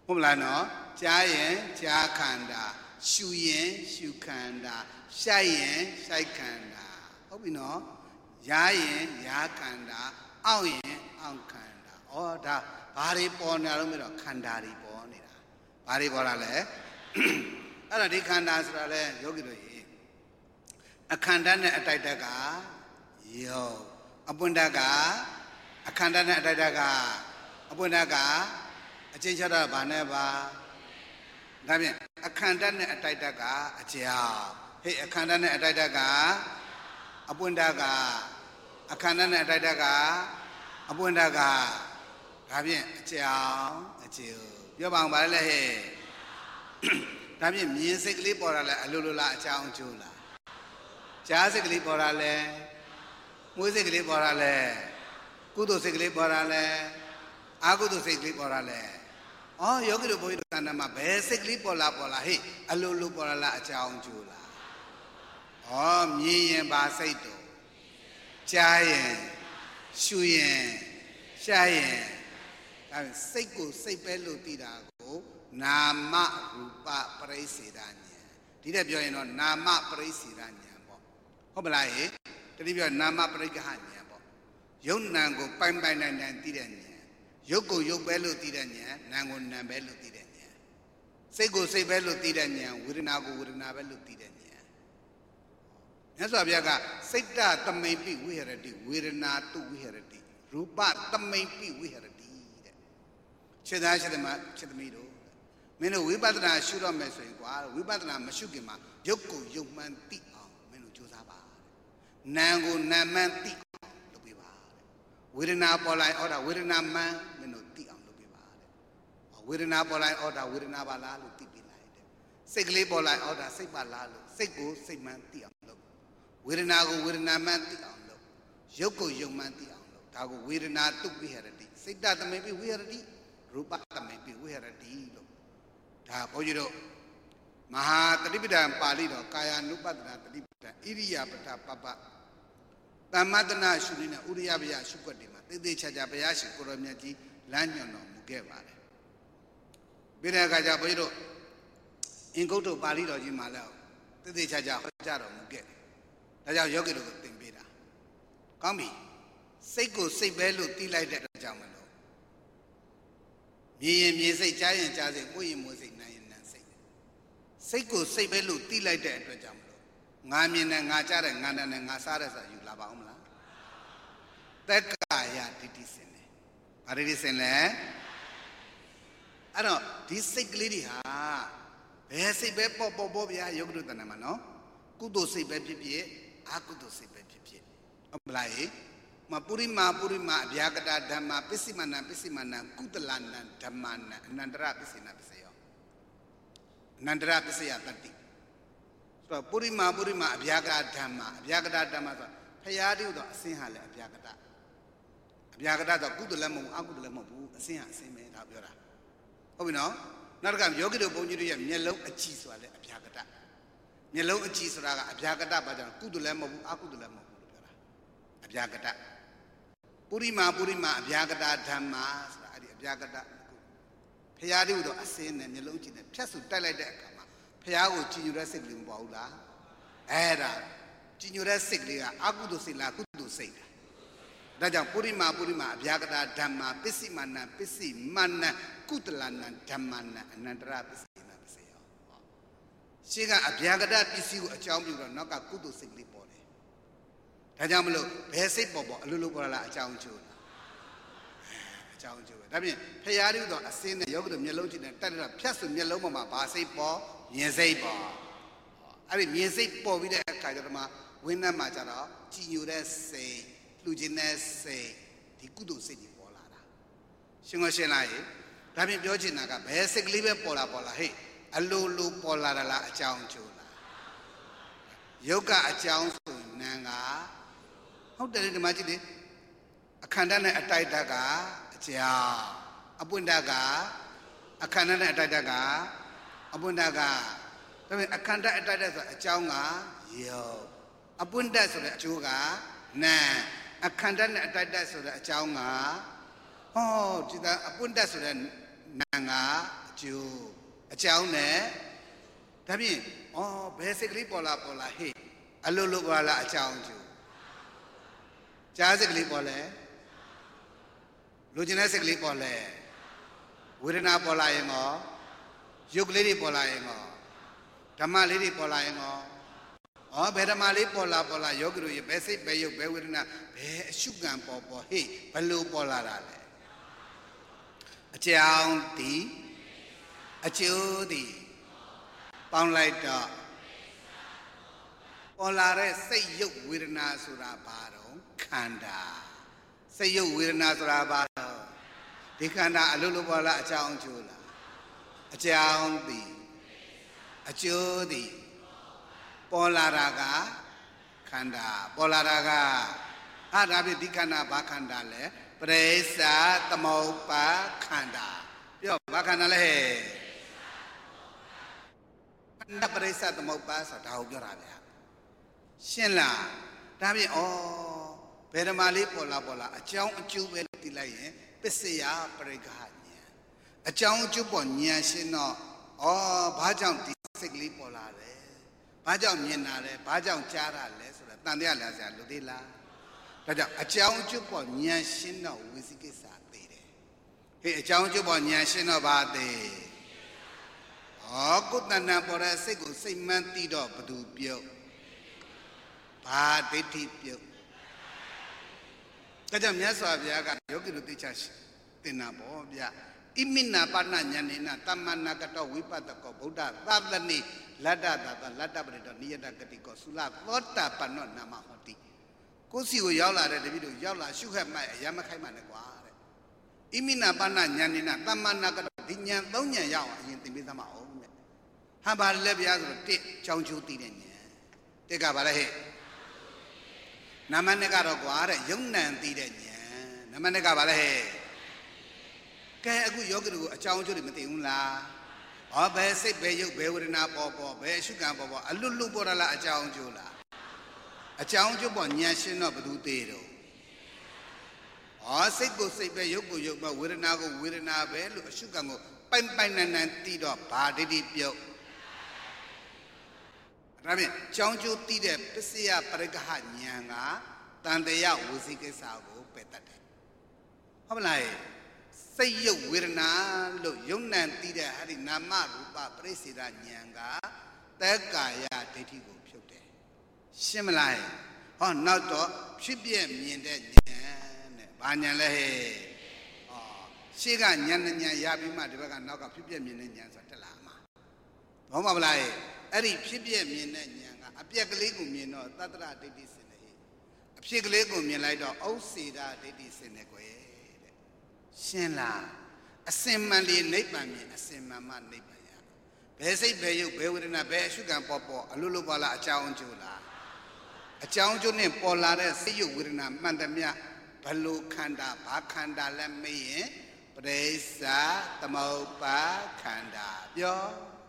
ဟုတ်မလားနော်ကြားရင်ကြားခန္ဓာရှုရင်ရှုခန္ဓာရှိုက်ရင်ရှိုက်ခန္ဓာဟုတ်ပြီနော်ရားရင်ရားခန္ဓာအောင့်ရင်အောင့်ခန္ဓာဩဒါဘာတွေပေါ်နေလို့မလို့ခန္ဓာတွေပေါ်နေတာဘာတွေပေါ်လာလဲအဲ့ဒါဒီခန္ဓာဆိုတာလဲယောဂီတို့ရေအခန္ဓာနဲ့အတိုက်တက်ကယောအပွင့်တက်ကအခန္ဓာနဲ့အတိုက်တက်ကအပွင့်တက်ကအချင်းချတာဘာနဲ့ပါဒါဖြင့်အခန္ဓာနဲ့အတိုက်တက်ကအကြောင်းဟေ့အခန္ဓာနဲ့အတိုက်တက်ကအပွင့်တက်ကအခန္ဓာနဲ့အတိုက်တက်ကအပွင့်တက်ကဒါဖြင့်အကြောင်းအကျိုးပြောပါအောင်ပါလေဟဲ့ဒါဖြင့်မြင်စိတ်ကလေးပေါ်လာလဲအလိုလိုလားအကြောင်းအကျိုးလားကြားစိတ်ကလေးပေါ်လာလဲမွေးစိတ်ကလေးပေါ်လာလဲကုသိုလ်စိတ်ကလေးပေါ်လာလဲအကုသိုလ်စိတ်ကလေးပေါ်လာလဲဩယောဂီတို့ဘုန်းကြီးတို့ကဏ္ဍမှာဘယ်စိတ်ကလေးပေါ်လာဟေ့အလိုလိုပေါ်လာလားအကြောင်းအကျိုးလားဩမြင်ရင်ပါစိတ်တို့ကြားရင်ရှုရင်ရှားရင်ဒါစိတ်ကိုစိတ်ပဲလို့သိတာကိုနာမရူပပရိစ္ဆေဒဉာဏ်ဒီတဲ့ပြောရင်တော့နာမပရိစ္ဆေဒဉာဏ်ပေါ့ဟုတ်မလားဟေ့တတိပြောနာမပရိက္ခဉာဏ်ပေါ့ယုတ်နံကိုပိုင်ပိုင်နိုင်နိုင်သိတဲ့ဉာဏ်ယုတ်ကိုယုတ်ပဲလို့သိတဲ့ဉာဏ်နာကိုနာပဲလို့သိတဲ့ဉာဏ်စိတ်ကိုစိတ်ပဲလို့သိတဲ့ဉာဏ်ဝေဒနာကိုဝေဒနာပဲလို့သိတဲ့ဉာဏ်မြတ်စွာဘုရားကစိတ်တသမိန်ပိဝိဟရတိဝေဒနာတုဝိဟရတိရူပသမိန်ပိဝိဟရတိတဲ့ခြေသားခြေသမီးတို့မင်းတို့ဝိပဿနာရှုတော့မယ်ဆိုရင်ကွာဝိပဿနာမရှုခင်မှာယုတ်ကိုယုတ်မှန်သိအောင်မင်းတို့ကြိုးစားပါနာကိုနာမှန်သိအောင်လုပ်ပေးပါဝေဒနာပေါ်လိုက်ဩဒါဝေဒနာမှန်မင်းတို့သိအောင်လုပ်ပေးပါဝေဒနာပေါ်လိုက်ဩဒါဝေဒနာပါလားလို့သိပေးလိုက်တဲ့စိတ်ကလေးပေါ်လိုက်ဩဒါစိတ်ပါလားလို့စိတ်ကိုစိတ်မှန်သိအောင်လုပ်ဝေဒနာကိုဝေဒနာမှန်သိအောင်လုပ်ရုပ်ကိုရုပ်မှန်သိအောင်လုပ်ဒါကိုဝေဒနာတုဝိဟရတိစိတ်တသမိန်ပိဝိဟရတိရူပသမိန်ပိဝိဟရတိလို့ဒါဘုန်းကြီးတို့မဟာတတိပဋ္ဌာန်ပါဠိတော်ကာယ ानु ပတ္တနာတတိပဋ္ဌာန်ဣရိယာပထပပသမ္မတနာရှုနေတဲ့ဥရိယဗျာရှုွက်တွေမှာသေသေးချာချာဘုရားရှင်ကိုရောမြတ်ကြီးလမ်းညွှန်တော်မူခဲ့ပါတယ်ပြီးတဲ့အခါကျဘုန်းကြီးတို့အင်္ဂုတ္တပါဠိတော်ကြီးမှာလည်းသေသေးချာချာဟောကြားတော်မူခဲ့ဒါကြောင့်ယောဂီတို့ကိုသင်ပေးတာကောင်းပြီစိတ်ကိုစိတ်ပဲလို့သိလိုက်တဲ့အတွက်ကြောင့်မလို့မြင်ရင်မြင်စိတ်ကြားရင်ကြားစိတ်ကိုယ်ရင်မွေးစိတ်နားရင်နားစိတ်စိတ်ကိုစိတ်ပဲလို့သိလိုက်တဲ့အတွက်ကြောင့်မလို့ငါမြင်တယ်ငါကြားတယ်ငါနားတယ်ငါစားတယ်ဆိုတာယူလာပါအောင်မလားသက်ကာယဒိဋ္ဌိစင်တယ်ဘာဒိဋ္ဌိစင်လဲအဲ့တော့ဒီစိတ်ကလေးတွေဟာဘယ်စိတ်ပဲပေါ့ဗျာယောဂတုတဏ္ဍာမှာနော်ကုသိုလ်စိတ်ပဲဖြစ်ဖြစ်အကုသိုလ်စိတ်ပဲဖြစ်ဖြစ်ဟုတ်မလားမပုရိမာအဗျာကတဓမ္မပစ္စည်းမနံကုသလနံဓမ္မနံအနန္တရပစ္စေနပစ္စယောအနန္တရပစ္စယတတ္တိဆိုတော့ပုရိမာအဗျာကတဓမ္မဆိုဖရာတိတော့အစင်းဟာလေအဗျာကတတော့ကုသလည်းမဟုတ်ဘူးအကုသလည်းမဟုတ်ဘူးအစင်းဟာအစင်းပဲဒါပြောတာဟုတ်ပြီနော်နောက်တစ်ခါယောဂီတို့ဘုန်းကြီးတို့ရဲ့မျက်လုံးအကြည့်ဆိုတာလေအဗျာကတမျက်လုံးအကြည့်ဆိုတာကအဗျာကတဘာကြောင့်ကုသလည်းမဟုတ်ဘူးအကုသလည်းမဟုတ်ဘူးလို့ပြောတာအဗျာကတပုရိမာအဗျာကတဓမ္မဆိုတာအဲ့ဒီအဗျာကတဖရာတိတော့အစင်းနဲ့မျက်လုံးကြည့်နဲ့ဖြတ်စုတိုက်လိုက်တဲ့အခါမှာဖရာကိုကြည်ညိုတဲ့စိတ်ကလေးမပေါ်ဘူးလားအဲ့ဒါကြည်ညိုတဲ့စိတ်ကလေးကအကုသိုလ်စိတ်လားကုသိုလ်စိတ်လားဒါကြောင့်ပုရိမာအဗျာကတဓမ္မပစ္စည်းမနံကုသလနံဓမ္မနံအနန္တရပစ္စေနပစ္စယောရှေ့ကအဗျာကတပစ္စည်းကိုအကြောင်းပြုတော့နောက်ကကုသိုလ်စိတ်ကလေးပေါ်တယ်ဒါကြောင့်မလို့ဘယ်စိတ်ပေါ်အလိုလိုပေါ်လာအကြောင်းကျိုးလားအကြောင်းကျိုးပဲဒါပြင်ဖရာတိတော့အစင်းနဲ့ယောဂီတို့မျက်လုံးကြည့်နေတက်တော့ဖြတ်စုမျက်လုံးပေါ်မှာဘာစိတ်ပေါ်မြင်စိတ်ပေါ်အဲ့ဒီမြင်စိတ်ပေါ်ပြီးတဲ့အခါကျတော့မှဝိညာဉ်မှာကျတော့ကြည်ညိုတဲ့စိတ်လူကျင်တဲ့စိတ်ဒီကုသိုလ်စိတ်ကြီးပေါ်လာတာရှင်းလားဒါပြင်ပြောချင်တာကဘယ်စိတ်ကလေးပဲပေါ်လာဟဲ့အလိုလိုပေါ်လာတာလားအကြောင်းကျိုးလားယုတ်ကအကြောင်းဆိုနံကဟုတ်တယ်ဒီမှာကြည့်လေအခန္ဓာနဲ့အတိုက်တတ်ကအကြောင်းအပွင့်တတ်ကအခန္ဓာနဲ့အတိုက်တတ်ကအပွင့်တတ်ကဒါပေမဲ့အခန္ဓာအတိုက်တတ်ဆိုအကြောင်းကယုတ်အပွင့်တတ်ဆိုတဲ့အကျိုးကနံအခန္ဓာနဲ့အတိုက်တတ်ဆိုတဲ့အကြောင်းကဟောဒီကအပွင့်တတ်ဆိုတဲ့နံကအကျိုးအကြောင်းနဲ့ဒါဖြင့်ဘယ်စိတ်ကလေးပေါ်လာဟေ့အလိုလိုပေါ်လာအကြောင်းကျိုးကြားစိတ်ကလေးပေါ်လဲလူကျင်တဲ့စိတ်ကလေးပေါ်လဲဝေဒနာပေါ်လာရင်ရောရုပ်ကလေးတွေပေါ်လာရင်ရောဓမ္မလေးတွေပေါ်လာရင်ရောဘယ်ဓမ္မလေးပေါ်လာယောဂီတို့ရဲ့ဘယ်စိတ်ဘယ်ရုပ်ဘယ်ဝေဒနာဘယ်အရှုခံပေါ်ဟေ့ဘယ်လိုပေါ်လာတာလဲအကြောင်းဒီအကျိုးဒီပေါင်းလိုက်တော့ပေါ်လာတဲ့စိတ်ရုပ်ဝေဒနာဆိုတာဘာတော့ခန္ဓာစိတ်ရုပ်ဝေဒနာဆိုတာဘာတော့ဒီခန္ဓာအလိုလိုပေါ်လာအကြောင်းအကျိုးလားအကြောင်းဒီအကျိုးဒီပေါ်လာတာကခန္ဓာပေါ်လာတာကဒါဖြင့်ဒီခန္ဓာဘာခန္ဓာလဲပရိစ္ဆာသမုပ္ပါခန္ဓာပြောဘာခန္ဓာလဲခန္ဓာပရိစ္ဆာသမုပ္ပါဆိုတာဒါကိုပြောတာဗျာရှင်းလားဒါဖြင့်ဘယ်ဓမ္မလေးပေါ်လာအကြောင်းအကျိုးပဲသိလိုက်ရင်ပစ္စယပရိက္ခဉာဏ်အကြောင်းအကျိုးပေါ်ဉာဏ်ရှင်းတော့ဘာကြောင့်ဒီစိတ်ကလေးပေါ်လာလဲဘာကြောင့်မြင်တာလဲဘာကြောင့်ကြားတာလဲဆိုတာတန်တရားလာစရာလိုသေးလားဒါကြောင့်အကြောင်းအကျိုးပေါ်ဉာဏ်ရှင်းတော့ဝိသိကိစ္စသိတယ်ဟေ့အကြောင်းအကျိုးပေါ်ဉာဏ်ရှင်းတော့ဘာသိကိုယ်တဏ္ဍပေါ်တဲ့စိတ်ကိုစိတ်မှန်းသိတော့ဘသူပြုတ်ဘာဒိဋ္ဌိပြုတ်ဒါကြောင့်မြတ်စွာဘုရားကယောဂီတို့သိချသင်တာပေါ့ဗျာဣမိနာပဏဉာဏေနတမ္မနာကတောဝိပဿကောဗုဒ္ဓသတ္တနိလတ္တတာလတ္တပရိတောနိယတကတိကောသုလသောတာပန္နောနာမဟောတိကိုယ်စီကိုရောက်လာတဲ့တပည့်တို့ရောက်လာရှုခက်မှအရာမခိုက်မှနဲ့ကွာတဲ့ဣမိနာပဏဉာဏေနတမ္မနာကတောဒီဉာဏ်သုံးဉာဏ်ရအောင်အရင်သင်ပေးသမှာအောင်တဲ့ဟာပါလဲဗျာဆိုတော့တစ်ချောင်းချိုးသိတဲ့ဉာဏ်တစ်ကပါလဲဟဲ့နာမနဲ့ကတော့ကွာတဲ့ယုံနံသိတဲ့ဉာဏ်နာမနဲ့ကပါလဲဟဲ့ကဲအခုယောဂီတို့အကြောင်းအကျိုးတွေမသိဘူးလားဘယ်စိတ်ဘယ်ရုပ်ဘယ်ဝေဒနာပေါ်ဘယ်အရှုခံပေါ်အလွတ်လွတ်ပေါ်လာလားအကြောင်းအကျိုးလားအကြောင်းအကျိုးပေါ်ဉာဏ်ရှင်းတော့ဘယ်သူသိတော့စိတ်ကိုစိတ်ပဲရုပ်ကိုရုပ်ပဲဝေဒနာကိုဝေဒနာပဲလို့အရှုခံကိုပိုင်ပိုင်နန်သိတော့ဘာဒိဋ္ဌိပြုတ်ဒါဖြင့်ကြောင်းကျိုးသိတဲ့ပစ္စယပရိက္ခဉာဏ်ကတန်တရာဝစီကိစ္စကိုပယ်တတ်တယ်ဟုတ်မလားစိတ်ရုပ်ဝေဒနာလို့ယုံနံသိတဲ့အဲ့ဒီနာမရူပပရိစ္ဆေဒဉာဏ်ကသက်ကာယဒိဋ္ဌိကိုဖြုတ်တယ်ရှင်းမလားနောက်တော့ဖြစ်ပြမြင်တဲ့ဉာဏ်တဲ့ဘာဉာဏ်လဲရှေ့ကဉာဏ်နဲ့ဉာဏ်ရပြီးမှဒီဘက်ကနောက်ကဖြစ်ပြမြင်တဲ့ဉာဏ်ဆိုတာတက်လာမှာဘောမလားအဲ့ဒီဖြစ်ပြမြင်တဲ့ဉာဏ်ကအပြက်ကလေးကိုမြင်တော့သတ္တရဒိဋ္ဌိစင်တယ်အဖြစ်ကလေးကိုမြင်လိုက်တော့ဥစ္စေဒဒိဋ္ဌိစင်တယ်ကွယ်တဲ့ရှင်းလားအစင်မှန်လေးနိဗ္ဗာန်မြင်အစင်မှန်မှနိဗ္ဗာန်ရဘယ်စိတ်ဘယ်ရုပ်ဘယ်ဝေဒနာဘယ်အရှုခံပေါ်အလိုလိုပေါ်လာအကြောင်းအကျိုးလားအကြောင်းအကျိုးနဲ့ပေါ်လာတဲ့စိတ်ရုပ်ဝေဒနာမှန်သမျှဘလို့ခန္ဓာဘာခန္ဓာလဲမေးရင်ပရိစ္ဆာသမုပ္ပါခန္ဓာပြော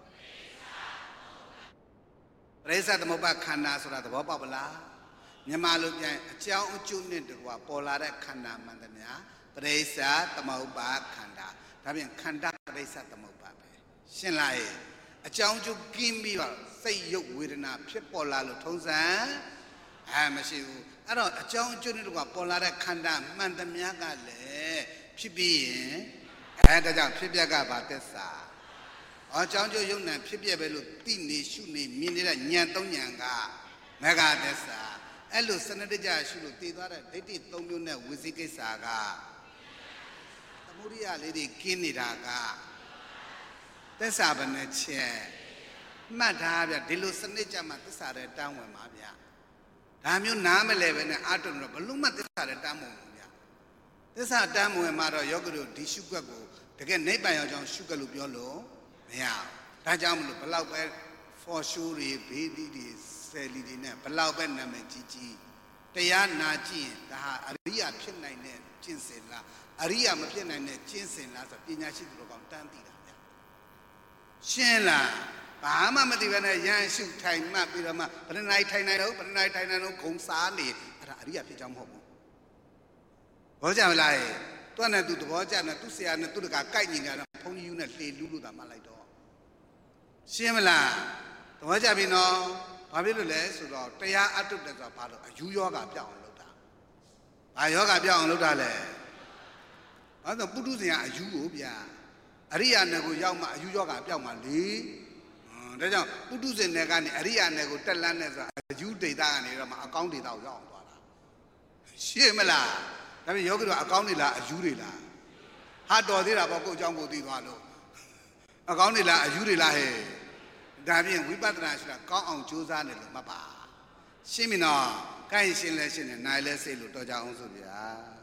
ပရိစ္ဆာသမုပ္ပါခန္ဓာဆိုတာသဘောပေါက်ပလားမြန်မာလိုပြန်အကြောင်းအကျိုးနဲ့တကွာပေါ်လာတဲ့ခန္ဓာမှန်သမျှပရိစ္ဆာသမုပ္ပါခန္ဓာဒါပြန်ခန္ဓာပရိစ္ဆာသမုပ္ပါပဲရှင်းလားအကြောင်းကျိုးကင်းပြီးတော့စိတ်ရုပ်ဝေဒနာဖြစ်ပေါ်လာလို့ထုံးစံမရှိဘူးအဲ့တော့အကြောင်းအကျိုးနဲ့တကွာပေါ်လာတဲ့ခန္ဓာမှန်သမျှကလည်းဖြစ်ပြီးရင်ဒါကြောင့်ဖြစ်ပြကဘာသစ္စာအကြောင်းကျိုးယုံနံဖြစ်ပြပဲလို့သိနေရှုနေမြင်နေတဲ့ဉာဏ်သုံးဉာဏ်ကမဂ္ဂသစ္စာအဲ့လိုစနစ်တကျရှုလို့တည်သွားတဲ့ဒိဋ္ဌိ၃မျိုးနဲ့ဝိသိကိစ္စကသမုဒိယလေးတွေကင်းနေတာကသစ္စာဘယ်နဲ့ချက်မှတ်ထားဗျဒီလိုစနစ်ကြမှာသစ္စာတဲ့တန်းဝင်ပါဗျဒါမျိုးနားမလဲပဲနဲ့အာတုံတော့ဘလို့မှသစ္စာတဲ့တန်းမဝင်ဘူးဗျသစ္စာတန်းဝင်မှာတော့ယောဂီတို့ဒီရှုွက်ကိုတကယ်နိဗ္ဗာန်ရောက်ကြောင်းရှုွက်လို့ပြောလို့မရဘူးဒါကြောင့်မလို့ဘလောက်ပဲ for sure တွေဘေးဒီဆယ်လီတွေနဲ့ဘလောက်ပဲနာမည်ကြီးကြီးတရားနာကြည့်ရင်ဒါဟာအရိယာဖြစ်နိုင်တဲ့ကျင့်စဉ်လားအရိယာမဖြစ်နိုင်တဲ့ကျင့်စဉ်လားဆိုပညာရှိသူတို့ကောင်တန်းသိတာဗျရှင်းလားဘာမှမသိဘဲနဲ့ရန်ရှုထိုင်မှတ်ပြီးတော့မှဘယ်နှနိုင်ထိုင်နိုင်တော့ဘယ်နှနိုင်ထိုင်နိုင်တော့ဂုံစားနေအဲ့ဒါအရိယာဖြစ်ကြောင်းမဟုတ်ဘူးဘောကြမလားသူနဲ့သူသဘောကျနေသူဆရာနဲ့သူတကကြိုက်ညီနေတာုန်းကြီးယူနဲ့လှေလူးလို့သာမှတ်လိုက်တော့ရှင်းမလားသဘောကျပြီနော်ဘာဖြစ်လို့လဲဆိုတော့တရားအထုတ်တယ်ဆိုတာဘာလို့အယူယောဂပြောင်းအောင်လုပ်တာဘာယောဂပြောင်းအောင်လုပ်တာလဲဘာလို့ပုထုဇဉ်ကအယူကိုဗျာအရိယာနယ်ကိုရောက်မှအယူယောဂပြောင်းမှလေဒါကြောင့်ပုထုဇဉ်နယ်ကနေအရိယာနယ်ကိုတက်လန်းနေဆိုတာအယူဒေတာကနေတော့မှအကောင်းဒေတာကိုရောက်အောင်သွားတာရှင်းမလားဒါပေမဲ့ယောဂီတို့အကောင်းတွေလားအယူတွေလားဟာတော်သေးတာပေါ့ကိုယ့်အကြောင်းကိုသိသွားလို့အကောင်းတွေလားအယူတွေလားဟဲ့ဒါဖြင့်ဝိပဿနာဆိုတာကောင်းအောင်ကြိုးစားနေလို့မှတ်ပါရှင်းပြီနော်ကိုင်းရှင်းလဲရှင်းနေနိုင်လဲစိတ်လို့တော်ကြအောင်ဆိုဗျာ